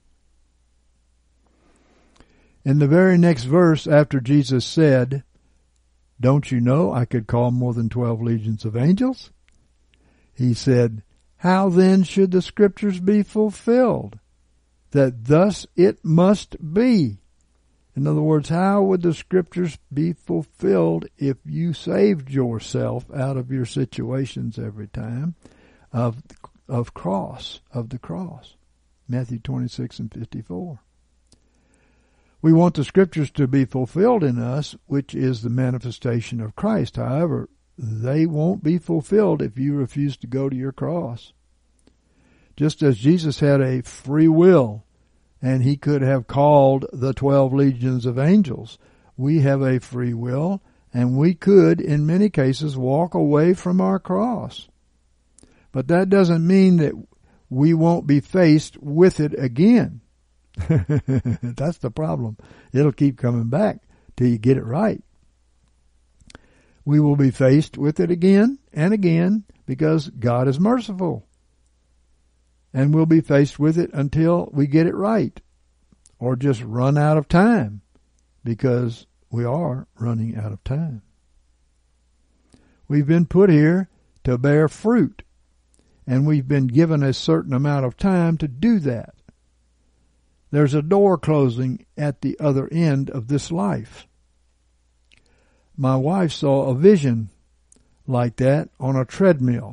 In the very next verse, after Jesus said, Don't you know I could call more than twelve legions of angels? He said, How then should the scriptures be fulfilled, that thus it must be? In other words, how would the scriptures be fulfilled if you saved yourself out of your situations every time of of cross, of the cross? Matthew twenty-six and fifty-four. We want the scriptures to be fulfilled in us, which is the manifestation of Christ. However, they won't be fulfilled if you refuse to go to your cross. Just as Jesus had a free will and he could have called the twelve legions of angels. We have a free will, and we could, in many cases, walk away from our cross. But that doesn't mean that we won't be faced with it again. That's the problem. It'll keep coming back till you get it right. We will be faced with it again and again because God is merciful. And we'll be faced with it until we get it right, or just run out of time, because we are running out of time. We've been put here to bear fruit, and we've been given a certain amount of time to do that. There's a door closing at the other end of this life. My wife saw a vision like that on a treadmill.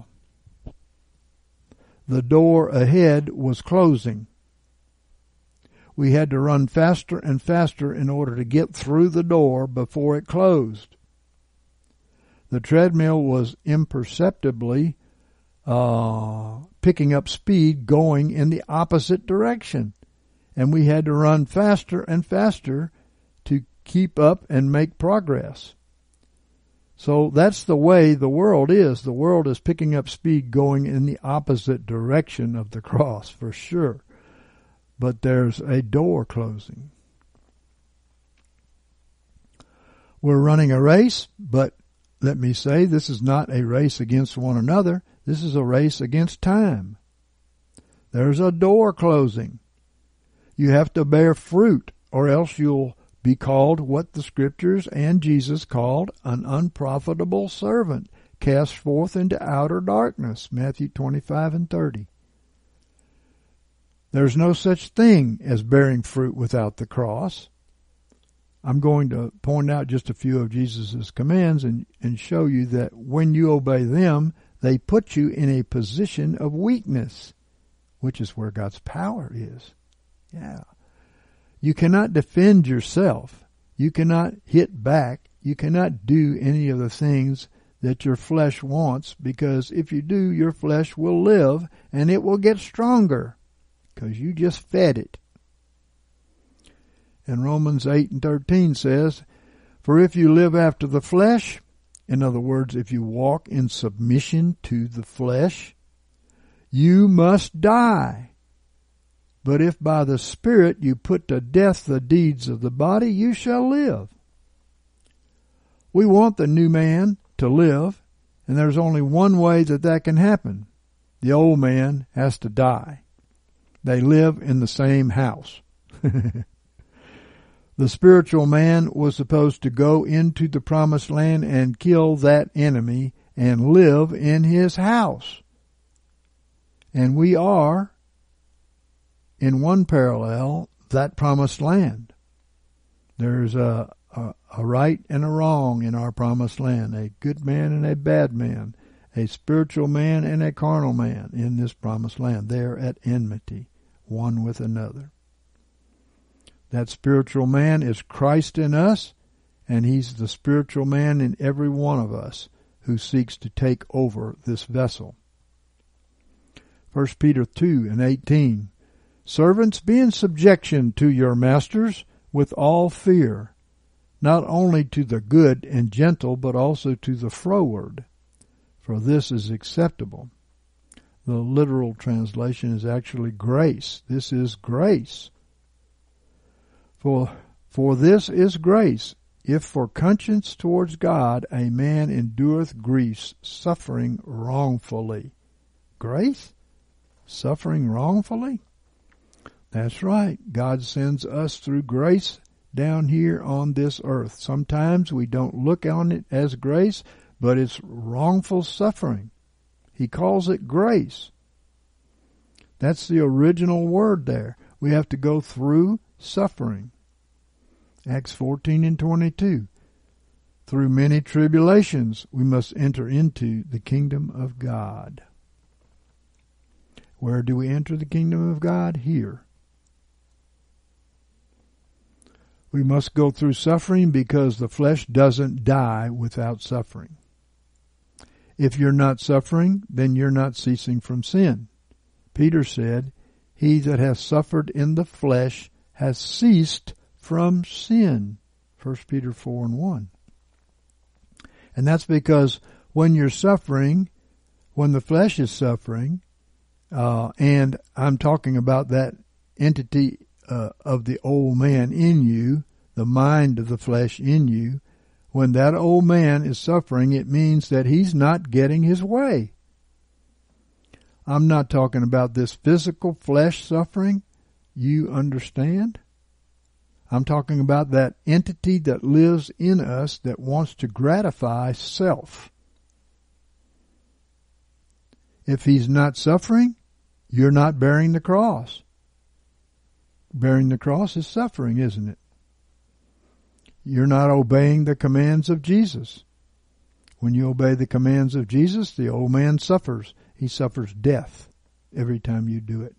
The door ahead was closing. We had to run faster and faster in order to get through the door before it closed. The treadmill was imperceptibly uh, picking up speed, going in the opposite direction. And we had to run faster and faster to keep up and make progress. So that's the way the world is. The world is picking up speed, going in the opposite direction of the cross, for sure. But there's a door closing. We're running a race, but let me say, this is not a race against one another. This is a race against time. There's a door closing. You have to bear fruit, or else you'll be called what the Scriptures and Jesus called an unprofitable servant, cast forth into outer darkness, Matthew twenty-five and thirty. There's no such thing as bearing fruit without the cross. I'm going to point out just a few of Jesus' commands and, and show you that when you obey them, they put you in a position of weakness, which is where God's power is. Yeah. You cannot defend yourself. You cannot hit back. You cannot do any of the things that your flesh wants, because if you do, your flesh will live and it will get stronger because you just fed it. And Romans eight and thirteen says, "For if you live after the flesh," in other words, if you walk in submission to the flesh, "you must die. But if by the Spirit you put to death the deeds of the body, you shall live." We want the new man to live, and there's only one way that that can happen. The old man has to die. They live in the same house. The spiritual man was supposed to go into the promised land and kill that enemy and live in his house. And we are, in one parallel, that promised land. There's a, a, a right and a wrong in our promised land, a good man and a bad man, a spiritual man and a carnal man in this promised land. They're at enmity, one with another. That spiritual man is Christ in us, and he's the spiritual man in every one of us who seeks to take over this vessel. First Peter two and eighteen. "Servants, be in subjection to your masters with all fear, not only to the good and gentle, but also to the froward, for this is acceptable." The literal translation is actually grace. This is grace. For, for this is grace, if for conscience towards God a man endureth griefs, suffering wrongfully. Grace? Suffering wrongfully? That's right. God sends us through grace down here on this earth. Sometimes we don't look on it as grace, but it's wrongful suffering. He calls it grace. That's the original word there. We have to go through suffering. Acts fourteen and twenty-two. "Through many tribulations we must enter into the kingdom of God." Where do we enter the kingdom of God? Here. We must go through suffering because the flesh doesn't die without suffering. If you're not suffering, then you're not ceasing from sin. Peter said, he that hath suffered in the flesh has ceased from sin. First Peter four and one. And that's because when you're suffering, when the flesh is suffering, uh, and I'm talking about that entity uh, of the old man in you, the mind of the flesh in you, when that old man is suffering, it means that he's not getting his way. I'm not talking about this physical flesh suffering. You understand? I'm talking about that entity that lives in us that wants to gratify self. If he's not suffering, you're not bearing the cross. Bearing the cross is suffering, isn't it? You're not obeying the commands of Jesus. When you obey the commands of Jesus, the old man suffers. He suffers death every time you do it.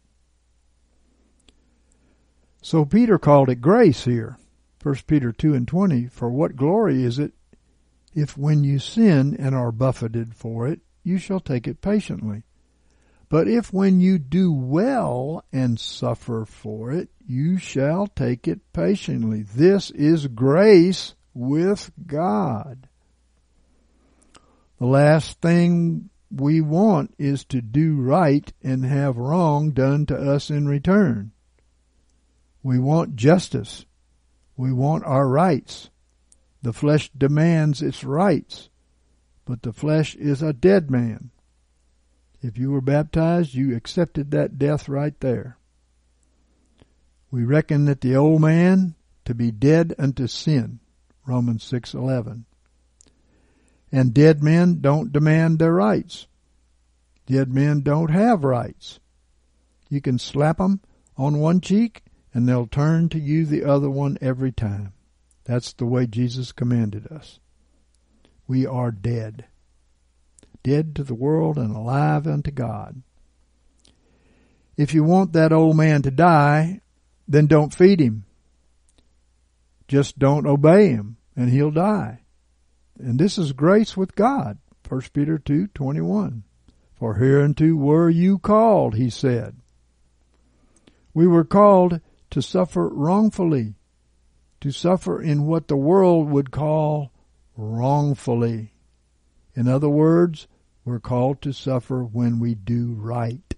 So Peter called it grace here. First Peter two and twenty, for what glory is it if when you sin and are buffeted for it, you shall take it patiently. But if when you do well and suffer for it, you shall take it patiently. This is grace with God. The last thing we want is to do right and have wrong done to us in return. We want justice. We want our rights. The flesh demands its rights, but the flesh is a dead man. If you were baptized, you accepted that death right there. We reckon that the old man to be dead unto sin, Romans six eleven. And dead men don't demand their rights. Dead men don't have rights. You can slap them on one cheek and they'll turn to you the other one every time. That's the way Jesus commanded us. We are dead. Dead to the world and alive unto God. If you want that old man to die, then don't feed him. Just don't obey him and he'll die. And this is grace with God. First Peter two twenty-one. For hereunto were you called, he said. We were called to suffer wrongfully, to suffer in what the world would call wrongfully. In other words, we're called to suffer when we do right.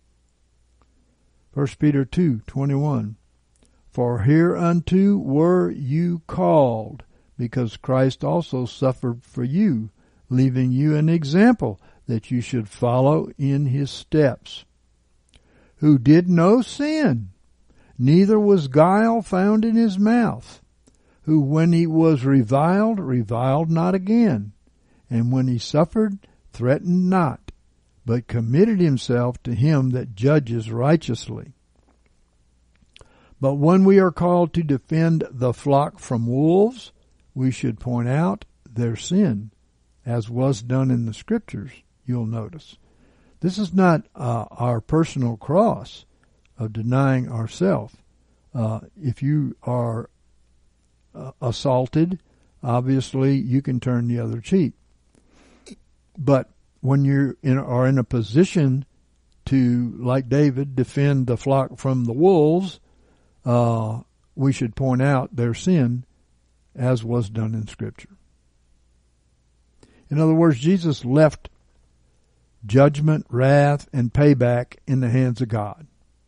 First Peter two twenty-one. For hereunto were you called, because Christ also suffered for you, leaving you an example that you should follow in his steps, who did no sin, neither was guile found in his mouth, who when he was reviled, reviled not again, and when he suffered, threatened not, but committed himself to him that judges righteously. But when we are called to defend the flock from wolves, we should point out their sin, as was done in the Scriptures, you'll notice. This is not uh, our personal cross of denying ourselves. Uh, if you are uh, assaulted, obviously you can turn the other cheek. But when you are in a position to, like David, defend the flock from the wolves, uh, we should point out their sin as was done in Scripture. In other words, Jesus left judgment, wrath, and payback in the hands of God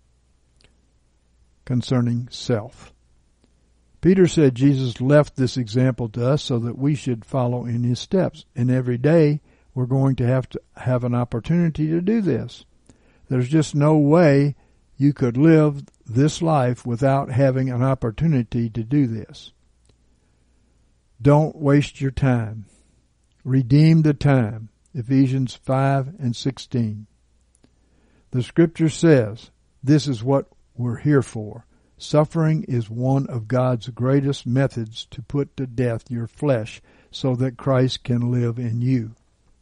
concerning self. Peter said Jesus left this example to us so that we should follow in his steps. And every day we're going to have to have an opportunity to do this. There's just no way you could live this life without having an opportunity to do this. Don't waste your time. Redeem the time. Ephesians five and sixteen. The Scripture says this is what we're here for. Suffering is one of God's greatest methods to put to death your flesh so that Christ can live in you.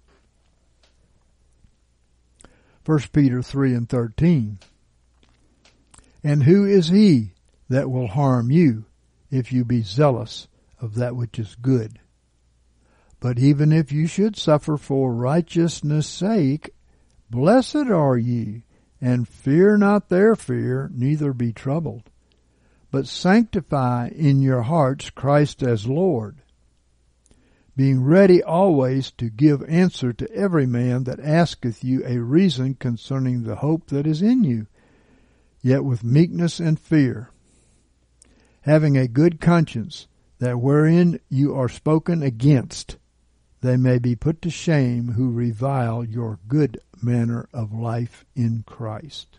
First Peter three and thirteen. And who is he that will harm you if you be zealous of that which is good? But even if you should suffer for righteousness' sake, blessed are ye, And fear not their fear, neither be troubled. But sanctify in your hearts Christ as Lord, being ready always to give answer to every man that asketh you a reason concerning the hope that is in you, yet with meekness and fear, having a good conscience, that wherein you are spoken against, they may be put to shame who revile your good manner of life in Christ.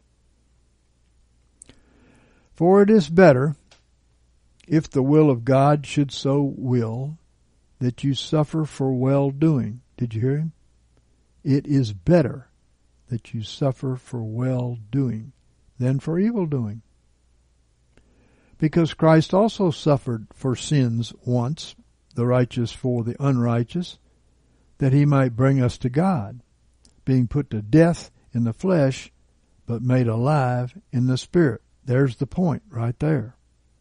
For it is better, if the will of God should so will, that you suffer for well-doing. Did you hear him? It is better that you suffer for well-doing than for evil-doing. Because Christ also suffered for sins once, the righteous for the unrighteous, that he might bring us to God, being put to death in the flesh, but made alive in the Spirit. There's the point right there.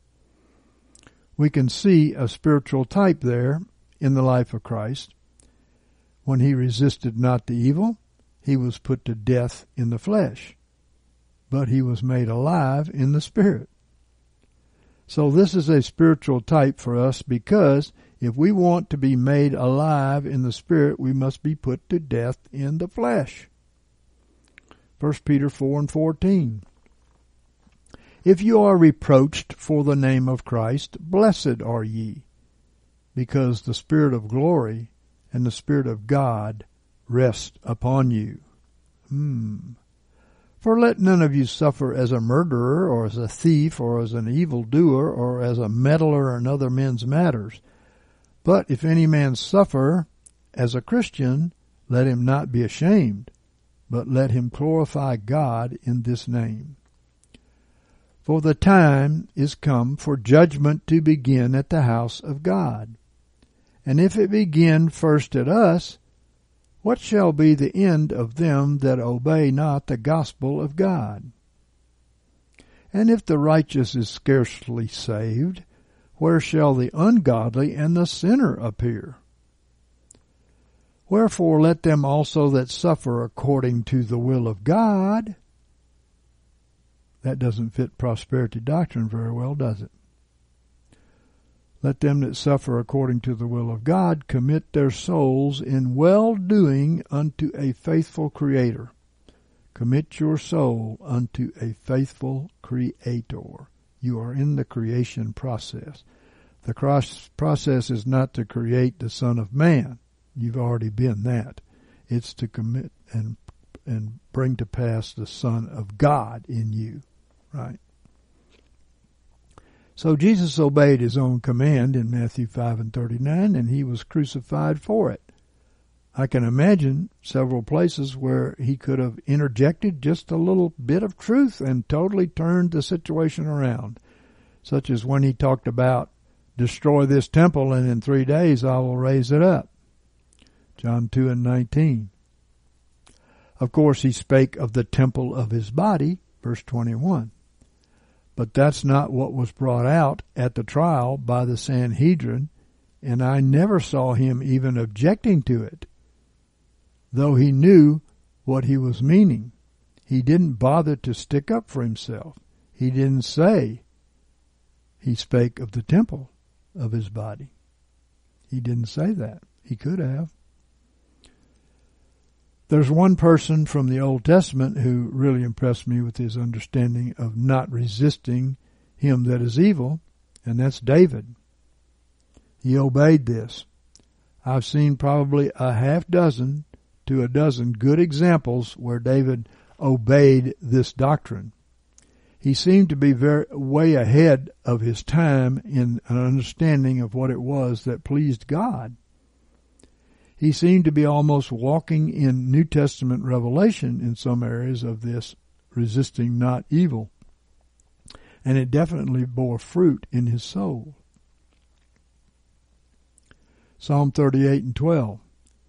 We can see a spiritual type there in the life of Christ. When he resisted not the evil, he was put to death in the flesh, but he was made alive in the Spirit. So this is a spiritual type for us, because if we want to be made alive in the Spirit, we must be put to death in the flesh. First Peter four and fourteen. If you are reproached for the name of Christ, blessed are ye, because the Spirit of glory and the Spirit of God rest upon you. Hmm. For let none of you suffer as a murderer, or as a thief, or as an evildoer, or as a meddler in other men's matters. But if any man suffer as a Christian, let him not be ashamed, but let him glorify God in this name. For the time is come for judgment to begin at the house of God. And if it begin first at us, what shall be the end of them that obey not the gospel of God? And if the righteous is scarcely saved, where shall the ungodly and the sinner appear? Wherefore let them also that suffer according to the will of God. That doesn't fit prosperity doctrine very well, does it? Let them that suffer according to the will of God commit their souls in well-doing unto a faithful Creator. Commit your soul unto a faithful Creator. You are in the creation process. The process is not to create the Son of Man. You've already been that. It's to commit and and bring to pass the Son of God in you. Right? So Jesus obeyed his own command in Matthew five and thirty-nine, and he was crucified for it. I can imagine several places where he could have interjected just a little bit of truth and totally turned the situation around, such as when he talked about, destroy this temple and in three days I will raise it up. John two and nineteen. Of course, he spake of the temple of his body, verse twenty-one. But that's not what was brought out at the trial by the Sanhedrin, and I never saw him even objecting to it, though he knew what he was meaning. He didn't bother to stick up for himself. He didn't say he spake of the temple of his body. He didn't say that. He could have. There's one person from the Old Testament who really impressed me with his understanding of not resisting him that is evil, and that's David. He obeyed this. I've seen probably a half dozen to a dozen good examples where David obeyed this doctrine. He seemed to be very way ahead of his time in an understanding of what it was that pleased God. He seemed to be almost walking in New Testament revelation in some areas of this resisting not evil. And it definitely bore fruit in his soul. Psalm thirty-eight and twelve.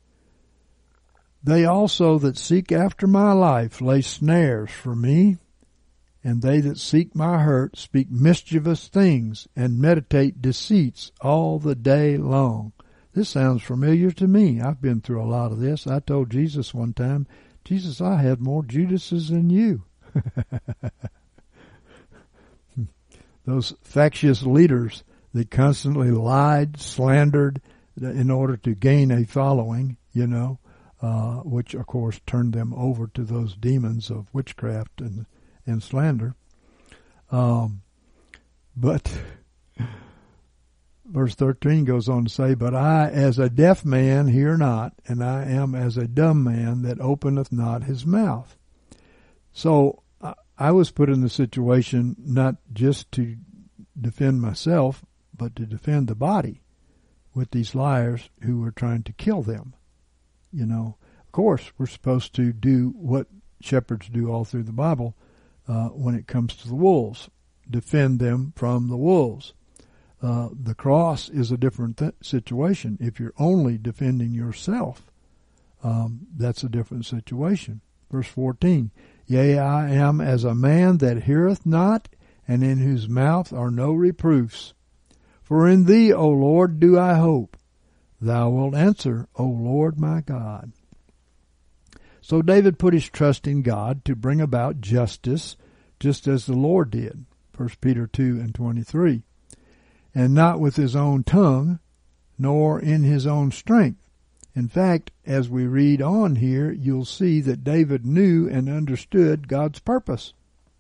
They also that seek after my life lay snares for me, and they that seek my hurt speak mischievous things and meditate deceits all the day long. This sounds familiar to me. I've been through a lot of this. I told Jesus one time, Jesus, I had more Judases than you. Those factious leaders that constantly lied, slandered in order to gain a following, you know, uh, which of course turned them over to those demons of witchcraft and, and slander. Um, but verse thirteen goes on to say, But I as a deaf man hear not, and I am as a dumb man that openeth not his mouth. So I was put in the situation not just to defend myself, but to defend the body with these liars who were trying to kill them. You know, of course, we're supposed to do what shepherds do all through the Bible uh, when it comes to the wolves, defend them from the wolves. Uh, the cross is a different th- situation. If you're only defending yourself, um, that's a different situation. Verse fourteen, Yea, I am as a man that heareth not, and in whose mouth are no reproofs. For in thee, O Lord, do I hope. Thou wilt answer, O Lord my God. So David put his trust in God to bring about justice, just as the Lord did. First Peter two and twenty-three. And not with his own tongue, nor in his own strength. In fact, as we read on here, you'll see that David knew and understood God's purpose.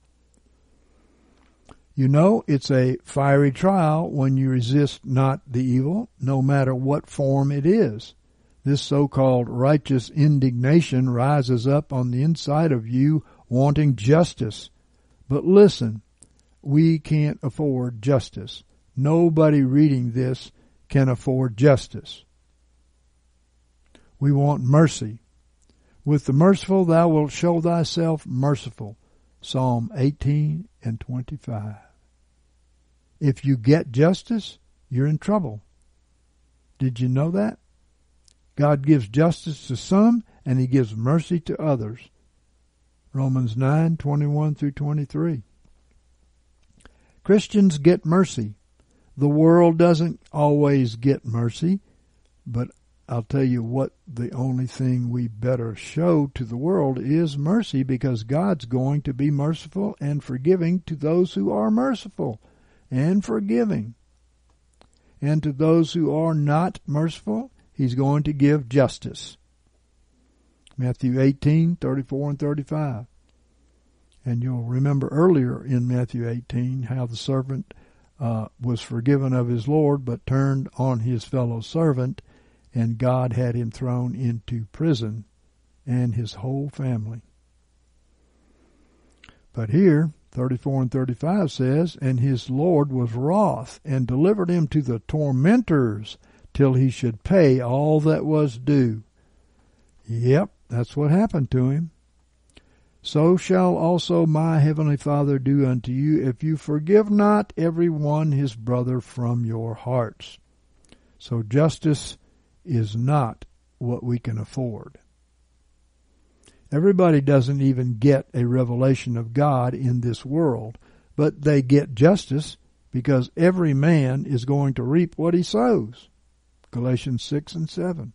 You know, it's a fiery trial when you resist not the evil, no matter what form it is. This so-called righteous indignation rises up on the inside of you, wanting justice. But listen, we can't afford justice. Nobody reading this can afford justice. We want mercy. With the merciful thou wilt show thyself merciful. Psalm eighteen and twenty-five. If you get justice, you're in trouble. Did you know that? God gives justice to some, and he gives mercy to others. Romans nine, twenty-one through twenty-three. Christians get mercy. The world doesn't always get mercy, but I'll tell you what, the only thing we better show to the world is mercy, because God's going to be merciful and forgiving to those who are merciful and forgiving. And to those who are not merciful, he's going to give justice. Matthew eighteen, thirty-four and thirty-five. And you'll remember earlier in Matthew eighteen how the servant uh, was forgiven of his Lord, but turned on his fellow servant, and God had him thrown into prison and his whole family. But here, thirty-four and thirty-five says, And his Lord was wroth, and delivered him to the tormentors, till he should pay all that was due. Yep, that's what happened to him. So shall also my heavenly Father do unto you, if you forgive not every one his brother from your hearts. So justice is not what we can afford. Everybody doesn't even get a revelation of God in this world, but they get justice because every man is going to reap what he sows. Galatians six and seven.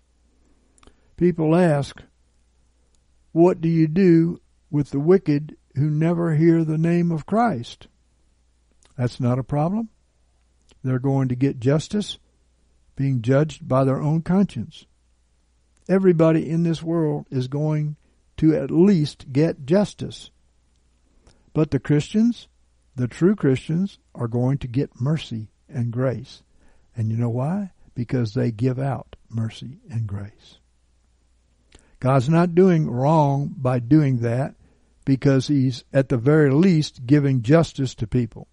People ask, what do you do with the wicked who never hear the name of Christ? That's not a problem. They're going to get justice, being judged by their own conscience. Everybody in this world is going to at least get justice. But the Christians, the true Christians, are going to get mercy and grace. And you know why? Because they give out mercy and grace. God's not doing wrong by doing that, because he's at the very least giving justice to people.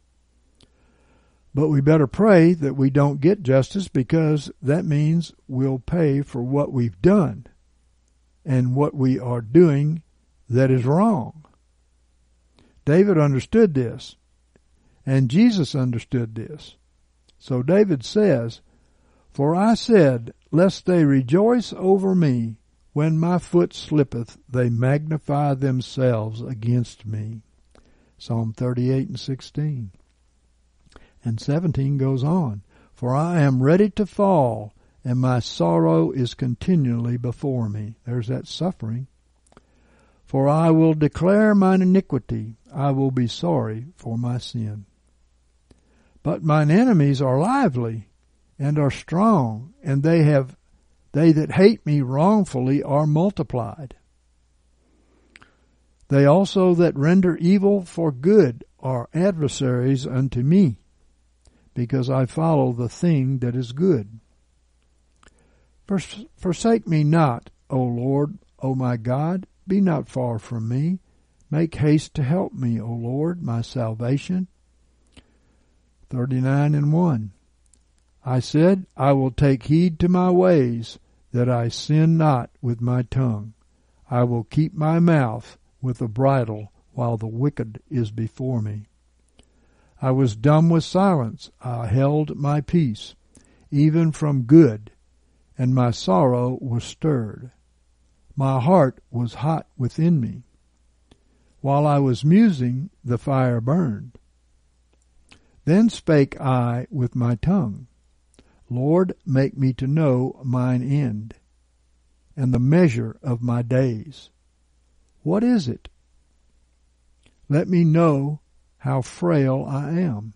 But we better pray that we don't get justice, because that means we'll pay for what we've done and what we are doing that is wrong. David understood this, and Jesus understood this. So David says, For I said, lest they rejoice over me, when my foot slippeth, they magnify themselves against me. Psalm thirty-eight and sixteen. And seventeen goes on, For I am ready to fall, and my sorrow is continually before me. There's that suffering. For I will declare mine iniquity, I will be sorry for my sin. But mine enemies are lively, and are strong, and they have they that hate me wrongfully are multiplied. They also that render evil for good are adversaries unto me, because I follow the thing that is good. Forsake me not, O Lord, O my God, be not far from me. Make haste to help me, O Lord, my salvation. thirty-nine and one. I said, I will take heed to my ways, that I sin not with my tongue. I will keep my mouth with a bridle while the wicked is before me. I was dumb with silence, I held my peace, even from good, and my sorrow was stirred. My heart was hot within me. While I was musing, the fire burned. Then spake I with my tongue, Lord, make me to know mine end, and the measure of my days. What is it? Let me know how frail I am.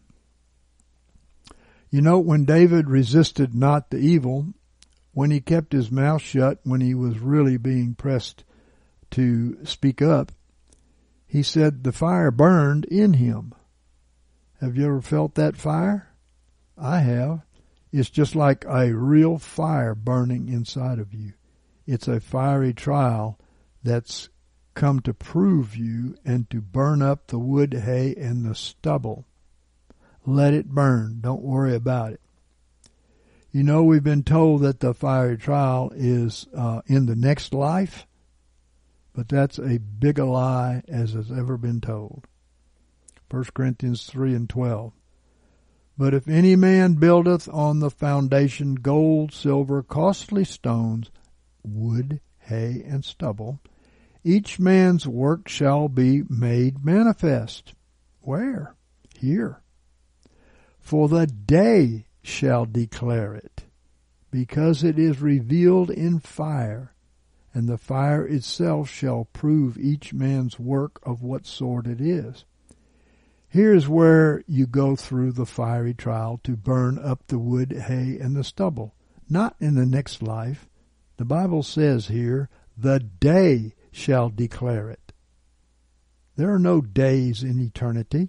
You know, when David resisted not the evil, when he kept his mouth shut, when he was really being pressed to speak up, he said the fire burned in him. Have you ever felt that fire? I have. It's just like a real fire burning inside of you. It's a fiery trial that's come to prove you and to burn up the wood, hay, and the stubble. Let it burn. Don't worry about it. You know, we've been told that the fiery trial is uh, in the next life, but that's a big a lie as has ever been told. First Corinthians three and twelve. But if any man buildeth on the foundation gold, silver, costly stones, wood, hay, and stubble, each man's work shall be made manifest. Where? Here. For the day shall declare it, because it is revealed in fire, and the fire itself shall prove each man's work of what sort it is. Here's where you go through the fiery trial to burn up the wood, hay, and the stubble. Not in the next life. The Bible says here, the day shall declare it. There are no days in eternity.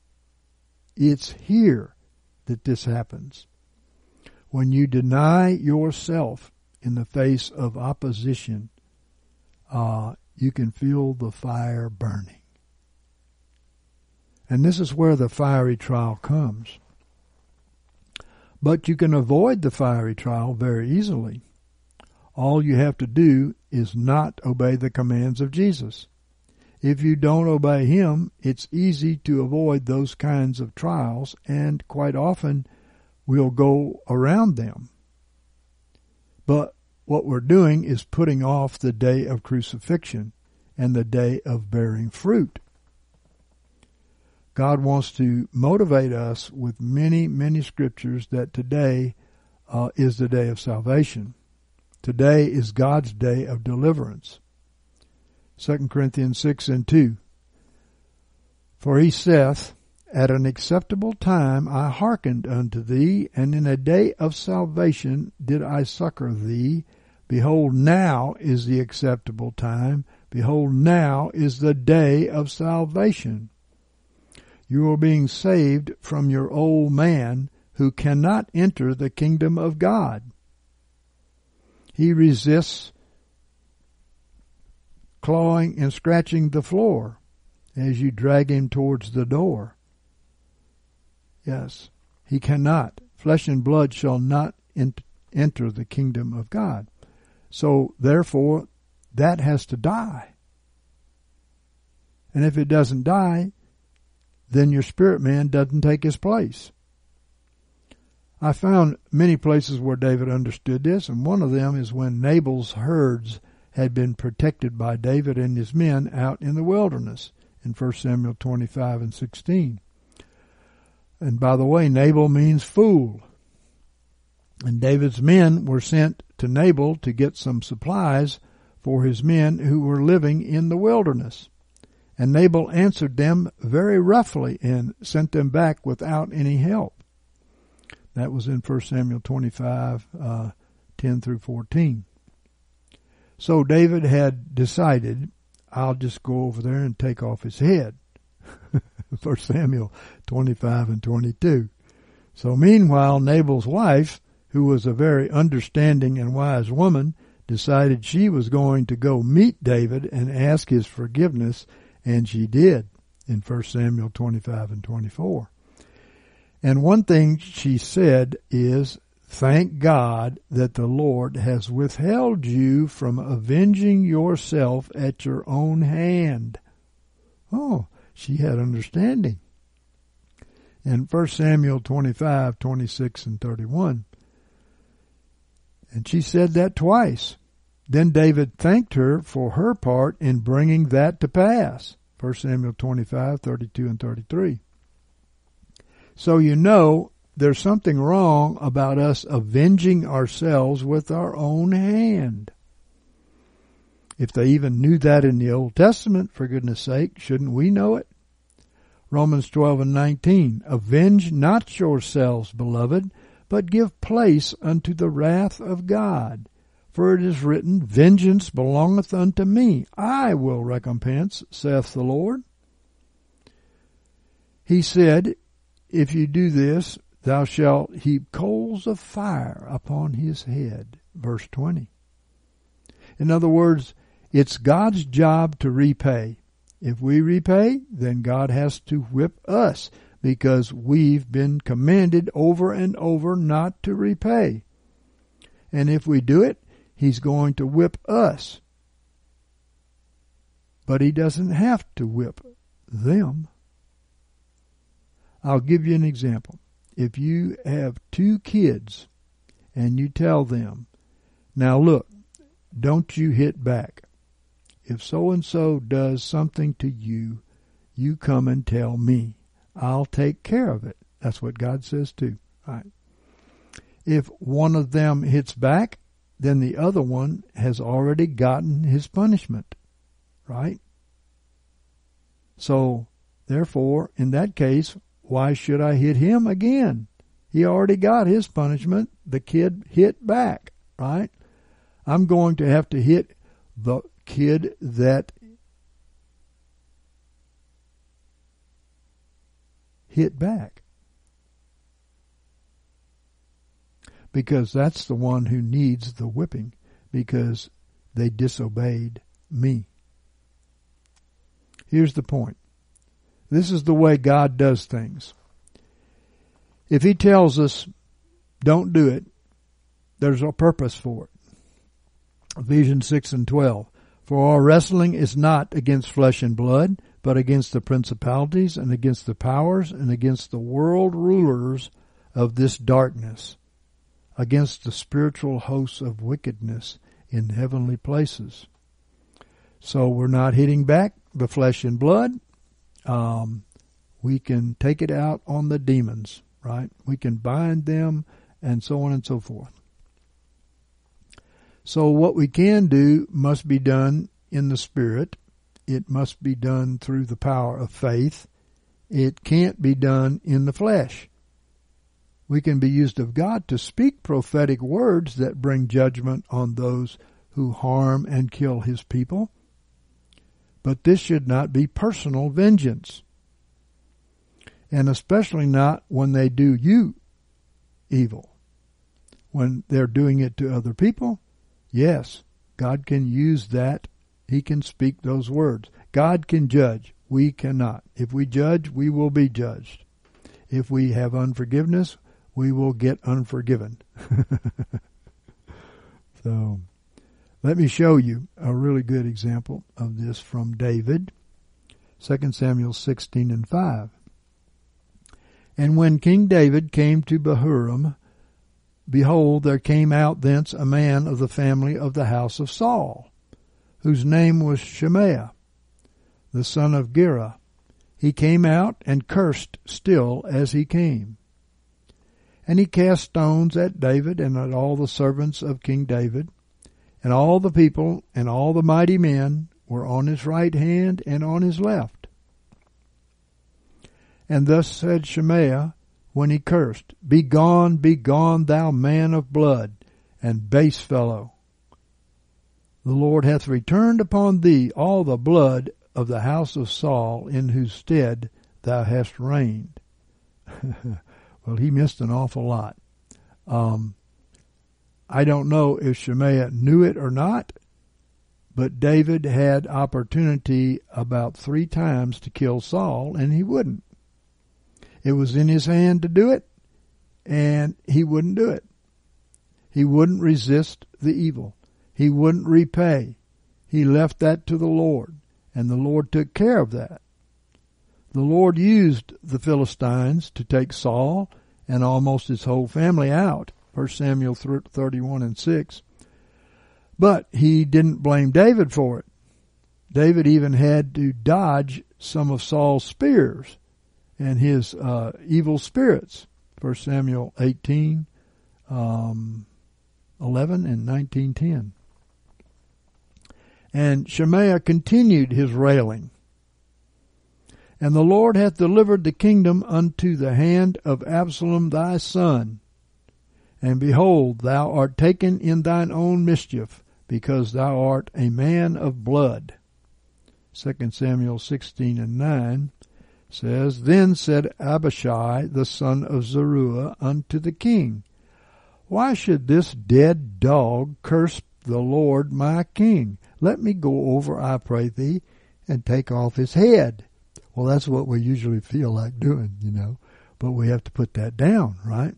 It's here that this happens. When you deny yourself in the face of opposition, uh, you can feel the fire burning. And this is where the fiery trial comes. But you can avoid the fiery trial very easily. All you have to do is not obey the commands of Jesus. If you don't obey Him, it's easy to avoid those kinds of trials, and quite often we'll go around them. But what we're doing is putting off the day of crucifixion and the day of bearing fruit. God wants to motivate us with many, many scriptures that today uh, is the day of salvation. Today is God's day of deliverance. Second Corinthians six and two. For he saith, At an acceptable time I hearkened unto thee, and in a day of salvation did I succor thee. Behold, now is the acceptable time. Behold, now is the day of salvation. You are being saved from your old man who cannot enter the kingdom of God. He resists clawing and scratching the floor as you drag him towards the door. Yes, he cannot. Flesh and blood shall not ent- enter the kingdom of God. So, therefore, that has to die. And if it doesn't die, then your spirit man doesn't take his place. I found many places where David understood this, and one of them is when Nabal's herds had been protected by David and his men out in the wilderness in First Samuel twenty-five and sixteen. And by the way, Nabal means fool. And David's men were sent to Nabal to get some supplies for his men who were living in the wilderness. And Nabal answered them very roughly and sent them back without any help. That was in First Samuel twenty-five, uh, ten through fourteen. So David had decided, I'll just go over there and take off his head. First Samuel twenty-five and twenty-two. So meanwhile, Nabal's wife, who was a very understanding and wise woman, decided she was going to go meet David and ask his forgiveness, and she did in First Samuel twenty-five and twenty-four. And one thing she said is, thank God that the Lord has withheld you from avenging yourself at your own hand. Oh, she had understanding. In First Samuel twenty-five, twenty-six, and thirty-one. And she said that twice. Then David thanked her for her part in bringing that to pass. First Samuel twenty-five, thirty-two, and thirty-three. So you know there's something wrong about us avenging ourselves with our own hand. If they even knew that in the Old Testament, for goodness sake, shouldn't we know it? Romans twelve and nineteen, avenge not yourselves, beloved, but give place unto the wrath of God. For it is written, vengeance belongeth unto me. I will recompense, saith the Lord. He said, if you do this, thou shalt heap coals of fire upon his head. Verse twenty. In other words, it's God's job to repay. If we repay, then God has to whip us because we've been commanded over and over not to repay. And if we do it, he's going to whip us. But he doesn't have to whip them. I'll give you an example. If you have two kids and you tell them, now look, don't you hit back. If so-and-so does something to you, you come and tell me. I'll take care of it. That's what God says too. All right. If one of them hits back, then the other one has already gotten his punishment. Right? So, therefore, in that case, why should I hit him again? He already got his punishment. The kid hit back, right? I'm going to have to hit the kid that hit back. Because that's the one who needs the whipping, because they disobeyed me. Here's the point. This is the way God does things. If he tells us, don't do it, there's a purpose for it. Ephesians six and twelve. For our wrestling is not against flesh and blood, but against the principalities and against the powers and against the world rulers of this darkness, against the spiritual hosts of wickedness in heavenly places. So we're not hitting back the flesh and blood. Um, we can take it out on the demons, right? We can bind them and so on and so forth. So what we can do must be done in the Spirit. It must be done through the power of faith. It can't be done in the flesh. We can be used of God to speak prophetic words that bring judgment on those who harm and kill his people. But this should not be personal vengeance. And especially not when they do you evil. When they're doing it to other people, yes, God can use that. He can speak those words. God can judge. We cannot. If we judge, we will be judged. If we have unforgiveness, we will get unforgiven. So, let me show you a really good example of this from David. Second Samuel sixteen and five. And when King David came to Bahurim, behold, there came out thence a man of the family of the house of Saul, whose name was Shemaiah, the son of Gera. He came out and cursed still as he came. And he cast stones at David and at all the servants of King David. And all the people and all the mighty men were on his right hand and on his left. And thus said Shemaiah when he cursed, Begone, begone, thou man of blood, and base fellow. The Lord hath returned upon thee all the blood of the house of Saul, in whose stead thou hast reigned. Well, he missed an awful lot. Um, I don't know if Shemaiah knew it or not, but David had opportunity about three times to kill Saul, and he wouldn't. It was in his hand to do it, and he wouldn't do it. He wouldn't resist the evil. He wouldn't repay. He left that to the Lord, and the Lord took care of that. The Lord used the Philistines to take Saul and almost his whole family out, First Samuel thirty-one and six. But he didn't blame David for it. David even had to dodge some of Saul's spears and his uh, evil spirits, First Samuel eighteen, um, eleven, and nineteen ten. And Shemaiah continued his railing. And the Lord hath delivered the kingdom unto the hand of Absalom thy son. And behold, thou art taken in thine own mischief, because thou art a man of blood. Second Samuel sixteen and nine says, Then said Abishai the son of Zeruiah unto the king, Why should this dead dog curse the Lord my king? Let me go over, I pray thee, and take off his head. Well, that's what we usually feel like doing, you know, but we have to put that down, right?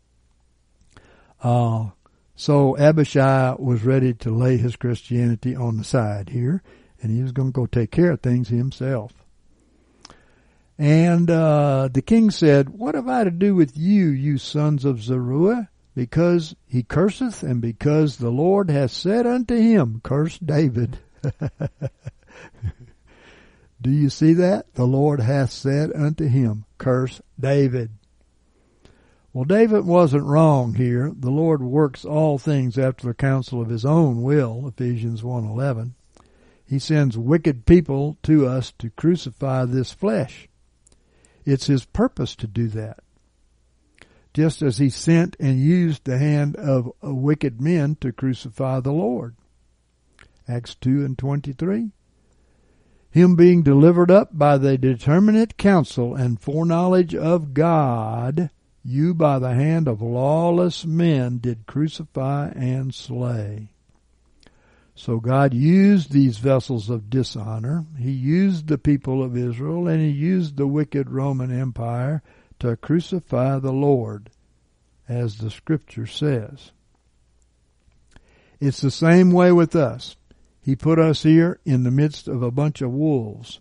Uh, so Abishai was ready to lay his Christianity on the side here, and he was going to go take care of things himself. And uh, the king said, What have I to do with you, you sons of Zeruiah? Because he curseth, and because the Lord hath said unto him, Curse David. Do you see that? The Lord hath said unto him, Curse David. Well, David wasn't wrong here. The Lord works all things after the counsel of his own will, Ephesians one eleven. He sends wicked people to us to crucify this flesh. It's his purpose to do that. Just as he sent and used the hand of wicked men to crucify the Lord. Acts two and twenty-three. Him being delivered up by the determinate counsel and foreknowledge of God, you by the hand of lawless men did crucify and slay. So God used these vessels of dishonor. He used the people of Israel, and he used the wicked Roman Empire to crucify the Lord, as the Scripture says. It's the same way with us. He put us here in the midst of a bunch of wolves.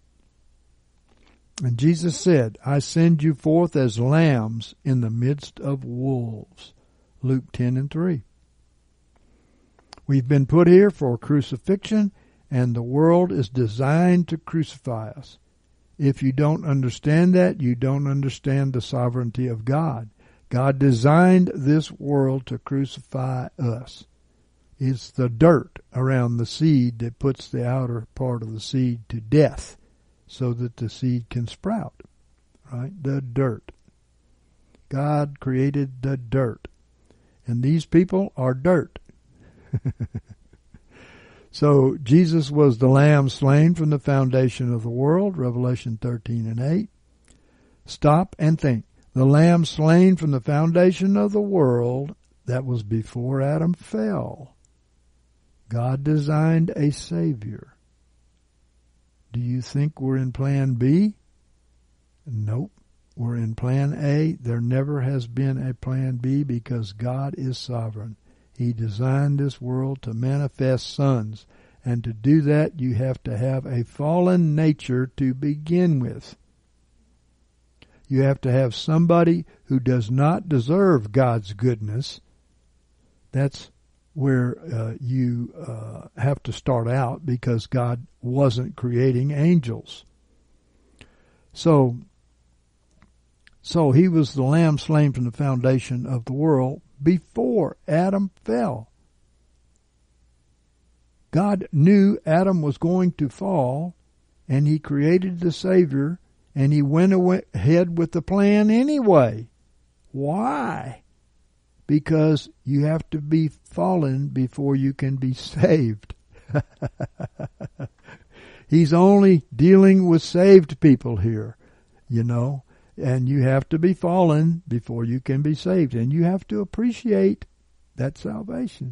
And Jesus said, I send you forth as lambs in the midst of wolves. Luke ten and three. We've been put here for crucifixion, and the world is designed to crucify us. If you don't understand that, you don't understand the sovereignty of God. God designed this world to crucify us. It's the dirt around the seed that puts the outer part of the seed to death so that the seed can sprout, right? The dirt. God created the dirt. And these people are dirt. So Jesus was the lamb slain from the foundation of the world, Revelation thirteen and eight. Stop and think. The lamb slain from the foundation of the world, that was before Adam fell. God designed a Savior. Do you think we're in plan B? Nope. We're in plan A. There never has been a plan B because God is sovereign. He designed this world to manifest sons. And to do that, you have to have a fallen nature to begin with. You have to have somebody who does not deserve God's goodness. That's where uh, you uh, have to start out, because God wasn't creating angels. So, so he was the lamb slain from the foundation of the world before Adam fell. God knew Adam was going to fall, and he created the Savior, and he went ahead with the plan anyway. Why? Because you have to be fallen before you can be saved. He's only dealing with saved people here, you know, and you have to be fallen before you can be saved, and you have to appreciate that salvation.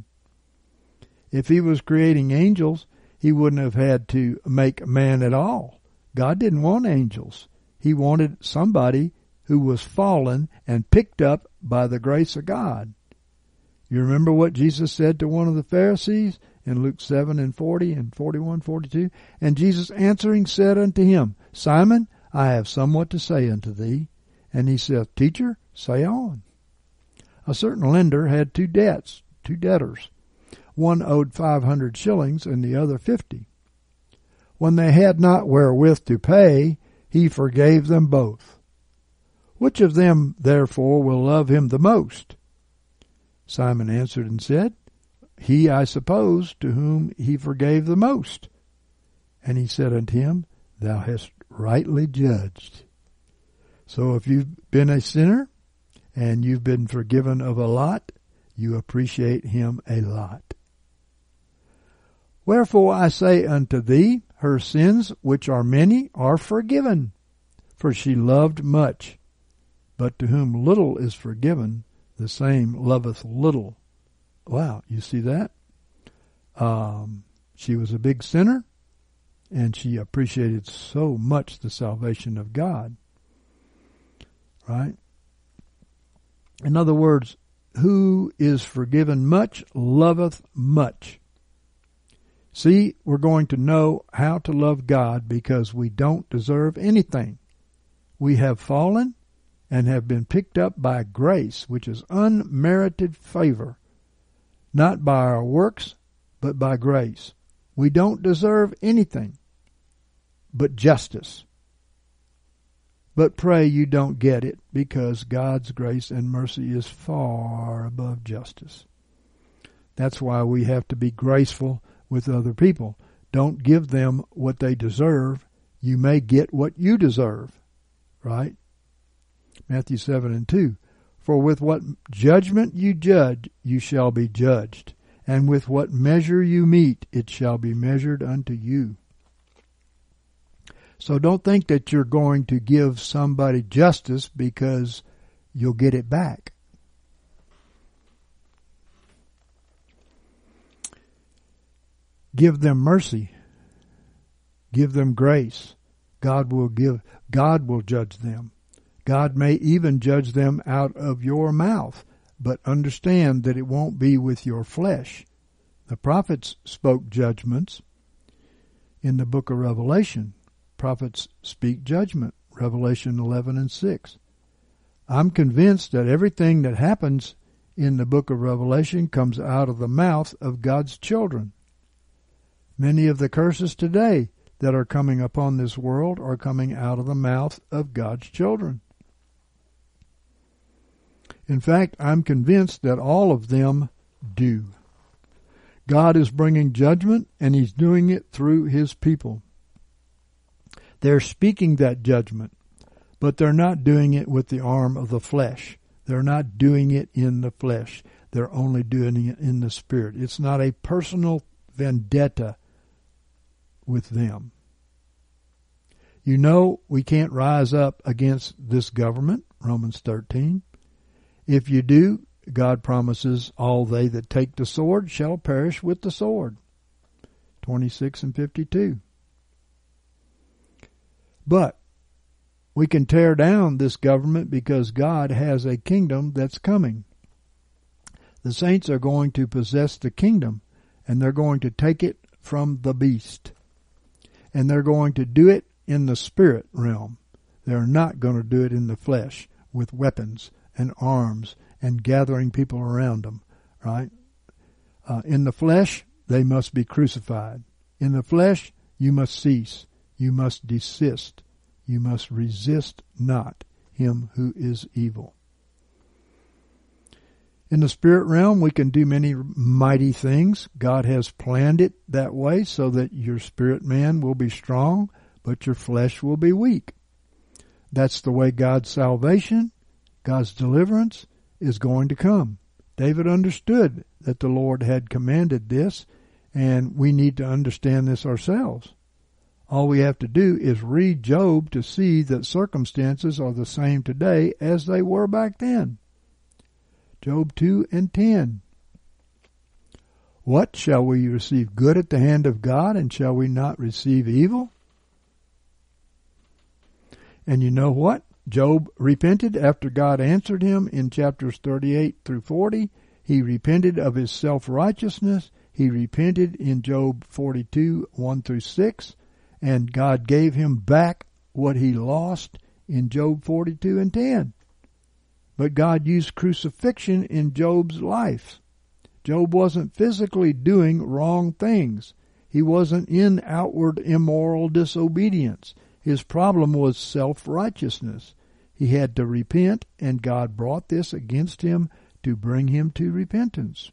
If he was creating angels, he wouldn't have had to make man at all. God didn't want angels. He wanted somebody who was fallen and picked up by the grace of God. You remember what Jesus said to one of the Pharisees in Luke seven and forty and forty-one, forty-two? And Jesus answering said unto him, Simon, I have somewhat to say unto thee. And he said, Teacher, say on. A certain lender had two debts, two debtors. One owed five hundred shillings and the other fifty. When they had not wherewith to pay, he forgave them both. Which of them, therefore, will love him the most? Simon answered and said, He, I suppose, to whom he forgave the most. And he said unto him, Thou hast rightly judged. So if you've been a sinner and you've been forgiven of a lot, you appreciate him a lot. Wherefore I say unto thee, her sins, which are many, are forgiven. For she loved much. But to whom little is forgiven, the same loveth little. Wow, you see that? Um, she was a big sinner, and she appreciated so much the salvation of God. Right? In other words, who is forgiven much, loveth much. See, we're going to know how to love God because we don't deserve anything. We have fallen and have been picked up by grace, which is unmerited favor, not by our works, but by grace. We don't deserve anything but justice. But pray you don't get it, because God's grace and mercy is far above justice. That's why we have to be graceful with other people. Don't give them what they deserve. You may get what you deserve. Right? Matthew seven and two. For with what judgment you judge, you shall be judged. And with what measure you meet, it shall be measured unto you. So don't think that you're going to give somebody justice because you'll get it back. Give them mercy. Give them grace. God will give, God will judge them. God may even judge them out of your mouth, but understand that it won't be with your flesh. The prophets spoke judgments in the book of Revelation. Prophets speak judgment, Revelation eleven and six. I'm convinced that everything that happens in the book of Revelation comes out of the mouth of God's children. Many of the curses today that are coming upon this world are coming out of the mouth of God's children. In fact, I'm convinced that all of them do. God is bringing judgment, and He's doing it through His people. They're speaking that judgment, but they're not doing it with the arm of the flesh. They're not doing it in the flesh. They're only doing it in the Spirit. It's not a personal vendetta with them. You know, we can't rise up against this government, Romans thirteen. If you do, God promises all they that take the sword shall perish with the sword. twenty-six and fifty-two. But we can tear down this government because God has a kingdom that's coming. The saints are going to possess the kingdom, and they're going to take it from the beast. And they're going to do it in the spirit realm. They're not going to do it in the flesh with weapons and arms and gathering people around them, right? Uh, in the flesh, they must be crucified. In the flesh, you must cease. You must desist. You must resist not him who is evil. In the spirit realm, we can do many mighty things. God has planned it that way so that your spirit man will be strong, but your flesh will be weak. That's the way God's salvation, God's deliverance is going to come. David understood that the Lord had commanded this, and we need to understand this ourselves. All we have to do is read Job to see that circumstances are the same today as they were back then. Job two and ten. What, shall we receive good at the hand of God, and shall we not receive evil? And you know what? Job repented after God answered him in chapters thirty-eight through forty. He repented of his self-righteousness. He repented in Job forty-two, one through six. And God gave him back what he lost in Job forty-two and ten. But God used crucifixion in Job's life. Job wasn't physically doing wrong things. He wasn't in outward immoral disobedience. His problem was self-righteousness. He had to repent, and God brought this against him to bring him to repentance.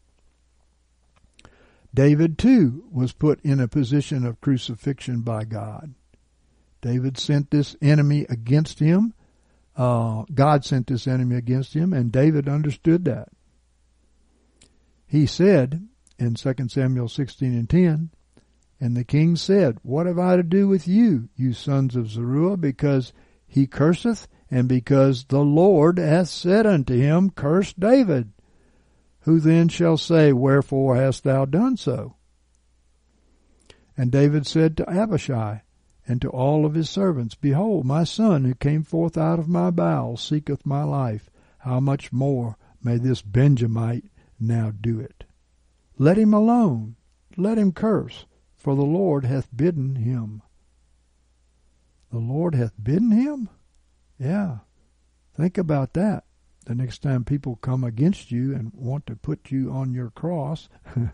David, too, was put in a position of crucifixion by God. David sent this enemy against him. Uh, God sent this enemy against him, and David understood that. He said in Second Samuel sixteen and ten, and the king said, What have I to do with you, you sons of Zeruiah, because he curseth, and because the Lord hath said unto him, Curse David. Who then shall say, Wherefore hast thou done so? And David said to Abishai, and to all of his servants, Behold, my son, who came forth out of my bowels, seeketh my life. How much more may this Benjamite now do it? Let him alone, let him curse, for the Lord hath bidden him. The Lord hath bidden him? Yeah, think about that. The next time people come against you and want to put you on your cross,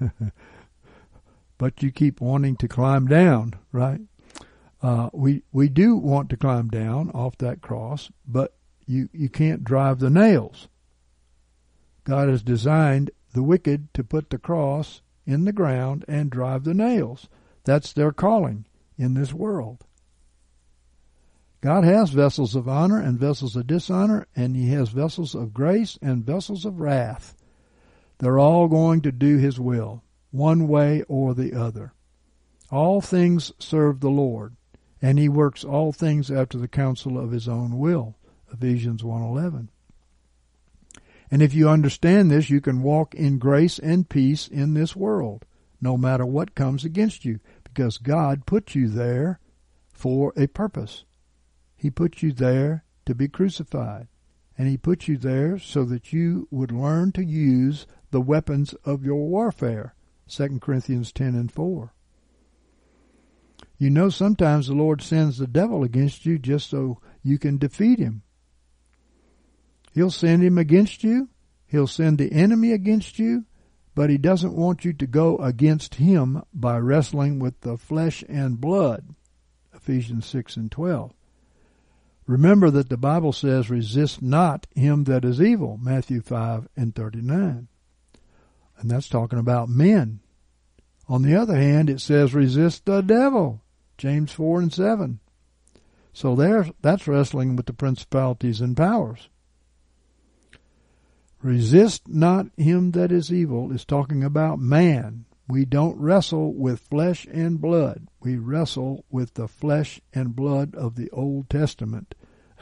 but you keep wanting to climb down, right? Uh, we we do want to climb down off that cross, but you, you can't drive the nails. God has designed the wicked to put the cross in the ground and drive the nails. That's their calling in this world. God has vessels of honor and vessels of dishonor, and he has vessels of grace and vessels of wrath. They're all going to do his will, one way or the other. All things serve the Lord, and he works all things after the counsel of his own will. Ephesians one eleven. And if you understand this, you can walk in grace and peace in this world, no matter what comes against you, because God put you there for a purpose. He put you there to be crucified, and he put you there so that you would learn to use the weapons of your warfare. Second Corinthians ten and four. You know, sometimes the Lord sends the devil against you just so you can defeat him. He'll send him against you. He'll send the enemy against you, but he doesn't want you to go against him by wrestling with the flesh and blood. Ephesians six and twelve. Remember that the Bible says, resist not him that is evil, Matthew five and thirty-nine. And that's talking about men. On the other hand, it says, resist the devil, James four and seven. So there, that's wrestling with the principalities and powers. Resist not him that is evil is talking about man. We don't wrestle with flesh and blood. We wrestle with the flesh and blood of the Old Testament.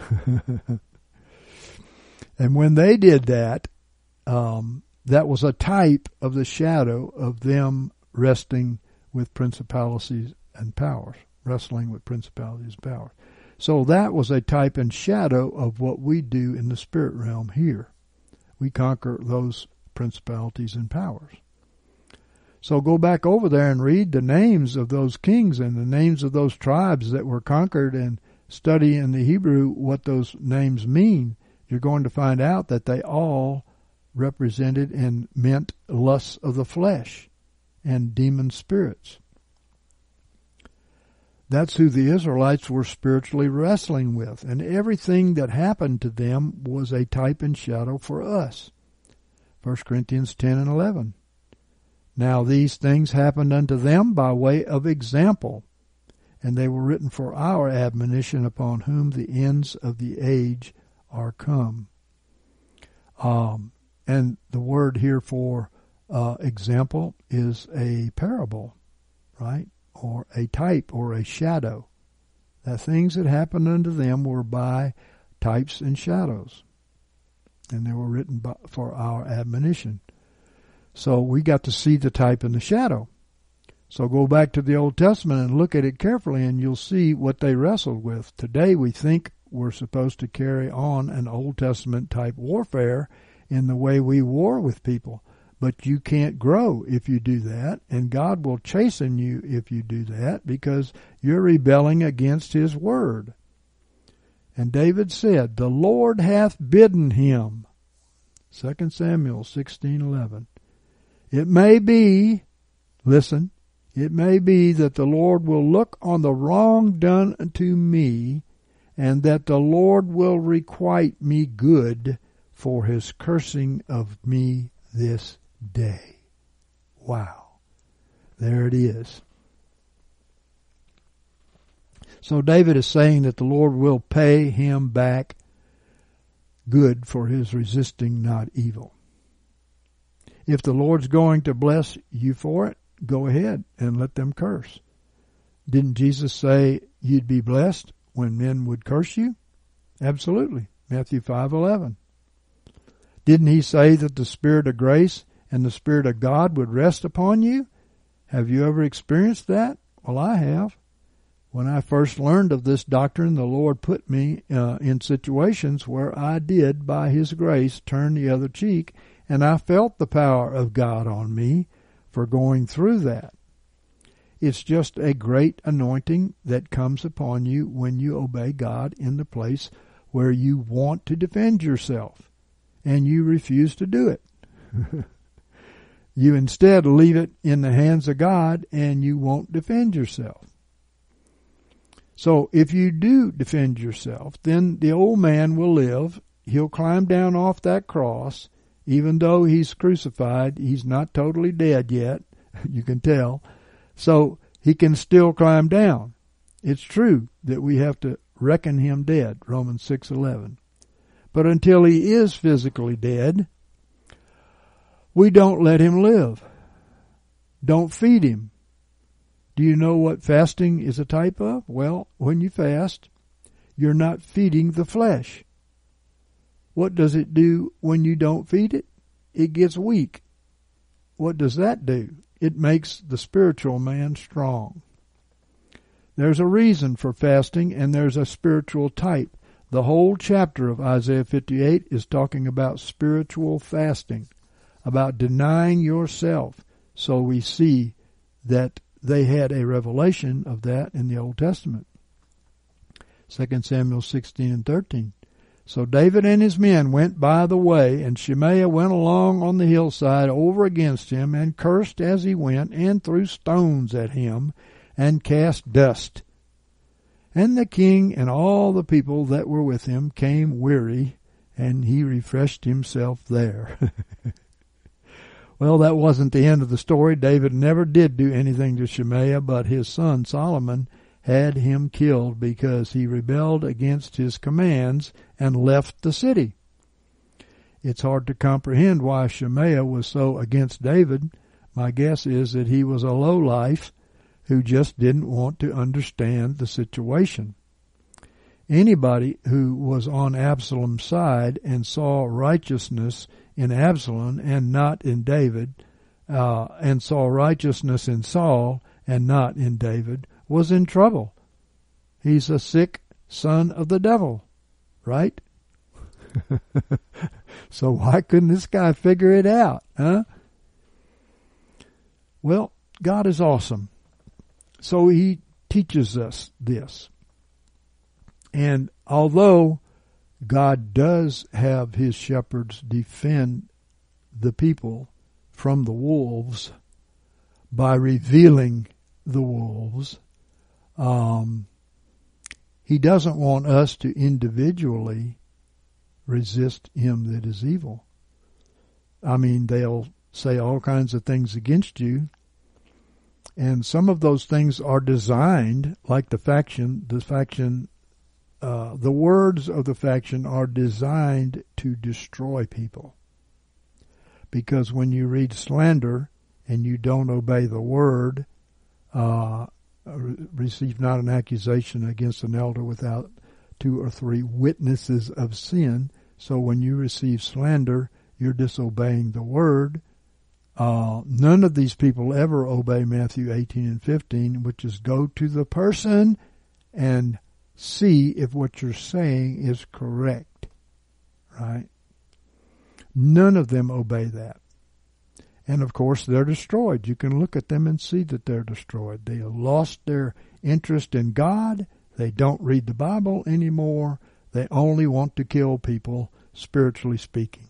And when they did that, um, that was a type of the shadow of them wrestling with principalities and powers, wrestling with principalities and powers. So that was a type and shadow of what we do in the spirit realm here. We conquer those principalities and powers. So go back over there and read the names of those kings and the names of those tribes that were conquered, and study in the Hebrew what those names mean. You're going to find out that they all represented and meant lusts of the flesh and demon spirits. That's who the Israelites were spiritually wrestling with, and everything that happened to them was a type and shadow for us. First Corinthians ten and eleven. Now these things happened unto them by way of example, and they were written for our admonition, upon whom the ends of the age are come. Um, and the word here for uh, example is a parable, right? Or a type or a shadow. The things that happened unto them were by types and shadows, and they were written by, for our admonition. So we got to see the type and the shadow. So go back to the Old Testament and look at it carefully, and you'll see what they wrestled with. Today we think we're supposed to carry on an Old Testament type warfare in the way we war with people. But you can't grow if you do that, and God will chasten you if you do that, because you're rebelling against His word. And David said, the Lord hath bidden him. Second Samuel sixteen eleven. It may be, listen, it may be that the Lord will look on the wrong done unto me, and that the Lord will requite me good for his cursing of me this day. Wow. There it is. So David is saying that the Lord will pay him back good for his resisting not evil. If the Lord's going to bless you for it, go ahead and let them curse. Didn't Jesus say you'd be blessed when men would curse you? Absolutely. Matthew five eleven. Didn't he say that the Spirit of grace and the Spirit of God would rest upon you? Have you ever experienced that? Well, I have. When I first learned of this doctrine, the Lord put me uh, in situations where I did, by His grace, turn the other cheek, and I felt the power of God on me for going through that. It's just a great anointing that comes upon you when you obey God in the place where you want to defend yourself, and you refuse to do it. You instead leave it in the hands of God, and you won't defend yourself. So if you do defend yourself, then the old man will live. He'll climb down off that cross. Even though he's crucified, he's not totally dead yet. You can tell. So he can still climb down. It's true that we have to reckon him dead, Romans six eleven. But until he is physically dead, we don't let him live. Don't feed him. Do you know what fasting is a type of? Well, when you fast, you're not feeding the flesh. What does it do when you don't feed it? It gets weak. What does that do? It makes the spiritual man strong. There's a reason for fasting, and there's a spiritual type. The whole chapter of Isaiah fifty-eight is talking about spiritual fasting, about denying yourself. So we see that they had a revelation of that in the Old Testament. Second Samuel sixteen and thirteen. So David and his men went by the way, and Shemaiah went along on the hillside over against him, and cursed as he went, and threw stones at him, and cast dust. And the king and all the people that were with him came weary, and he refreshed himself there. Well, that wasn't the end of the story. David never did do anything to Shemaiah, but his son Solomon had him killed because he rebelled against his commands and left the city. It's hard to comprehend why Shemaiah was so against David. My guess is that he was a lowlife who just didn't want to understand the situation. Anybody who was on Absalom's side and saw righteousness in Absalom and not in David, uh, and saw righteousness in Saul and not in David, was in trouble. He's a sick son of the devil, right? So why couldn't this guy figure it out, huh? Well, God is awesome. So he teaches us this. And although God does have his shepherds defend the people from the wolves by revealing the wolves, um, he doesn't want us to individually resist him that is evil. I mean, they'll say all kinds of things against you. And some of those things are designed, like the faction, the faction, uh, the words of the faction are designed to destroy people. Because when you read slander and you don't obey the word, uh, receive not an accusation against an elder without two or three witnesses of sin. So when you receive slander, you're disobeying the word. Uh, none of these people ever obey Matthew eighteen and fifteen, which is go to the person and see if what you're saying is correct. Right? None of them obey that. And of course, they're destroyed. You can look at them and see that they're destroyed. They have lost their interest in God. They don't read the Bible anymore. They only want to kill people, spiritually speaking.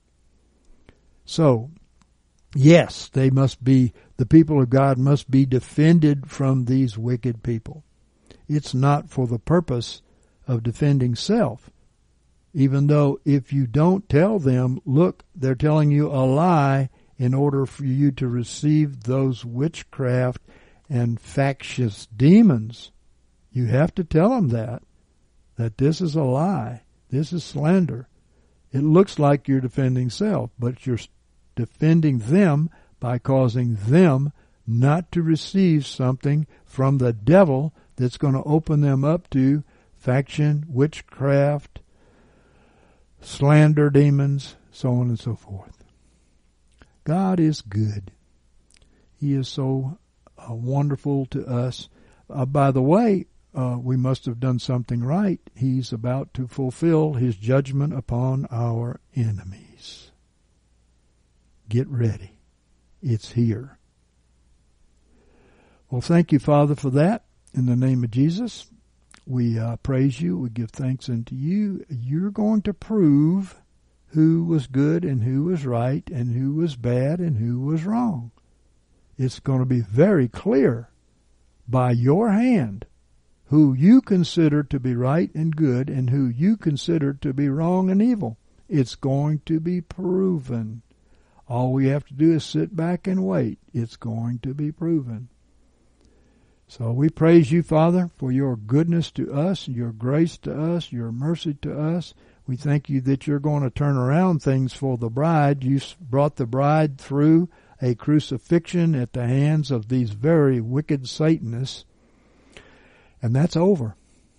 So, yes, they must be, the people of God must be defended from these wicked people. It's not for the purpose of defending self. Even though if you don't tell them, look, they're telling you a lie in order for you to receive those witchcraft and factious demons, you have to tell them that, that this is a lie. This is slander. It looks like you're defending self, but you're defending them by causing them not to receive something from the devil that's going to open them up to faction, witchcraft, slander demons, so on and so forth. God is good. He is so uh, wonderful to us. Uh, by the way, uh, we must have done something right. He's about to fulfill his judgment upon our enemies. Get ready. It's here. Well, thank you, Father, for that. In the name of Jesus, we uh, praise you. We give thanks unto you. You're going to prove who was good and who was right and who was bad and who was wrong. It's going to be very clear by your hand who you consider to be right and good and who you consider to be wrong and evil. It's going to be proven. All we have to do is sit back and wait. It's going to be proven. So we praise you, Father, for your goodness to us, your grace to us, your mercy to us. We thank you that you're going to turn around things for the bride. You brought the bride through a crucifixion at the hands of these very wicked Satanists. And that's over.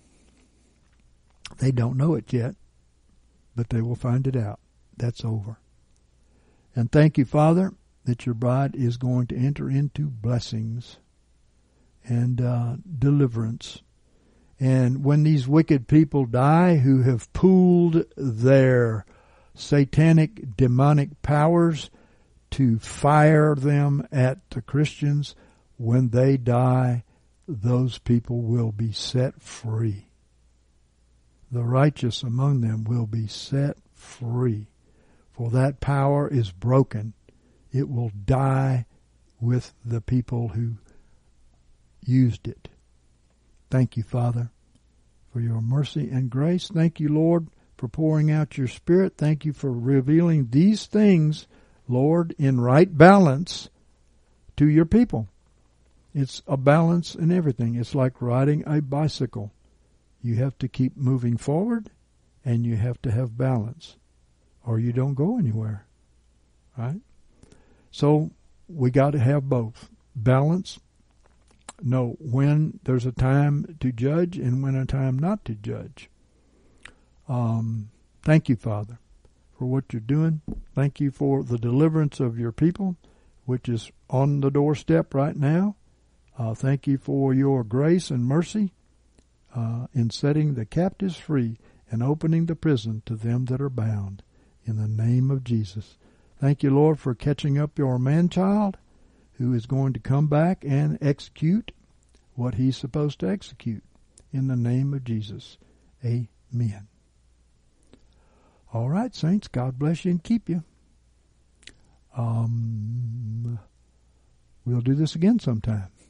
They don't know it yet, but they will find it out. That's over. And thank you, Father, that your bride is going to enter into blessings and uh, deliverance. And when these wicked people die who have pooled their satanic, demonic powers to fire them at the Christians, when they die, those people will be set free. The righteous among them will be set free. For that power is broken. It will die with the people who used it. Thank you, Father, for your mercy and grace. Thank you, Lord, for pouring out your Spirit. Thank you for revealing these things, Lord, in right balance to your people. It's a balance in everything. It's like riding a bicycle. You have to keep moving forward, and you have to have balance, or you don't go anywhere, right? So we got to have both. Balance, know when there's a time to judge and when a time not to judge. Um, thank you, Father, for what you're doing. Thank you for the deliverance of your people, which is on the doorstep right now. Uh, thank you for your grace and mercy uh, in setting the captives free and opening the prison to them that are bound. In the name of Jesus. Thank you, Lord, for catching up your man-child who is going to come back and execute what he's supposed to execute. In the name of Jesus. Amen. All right, saints, God bless you and keep you. Um, we'll do this again sometime.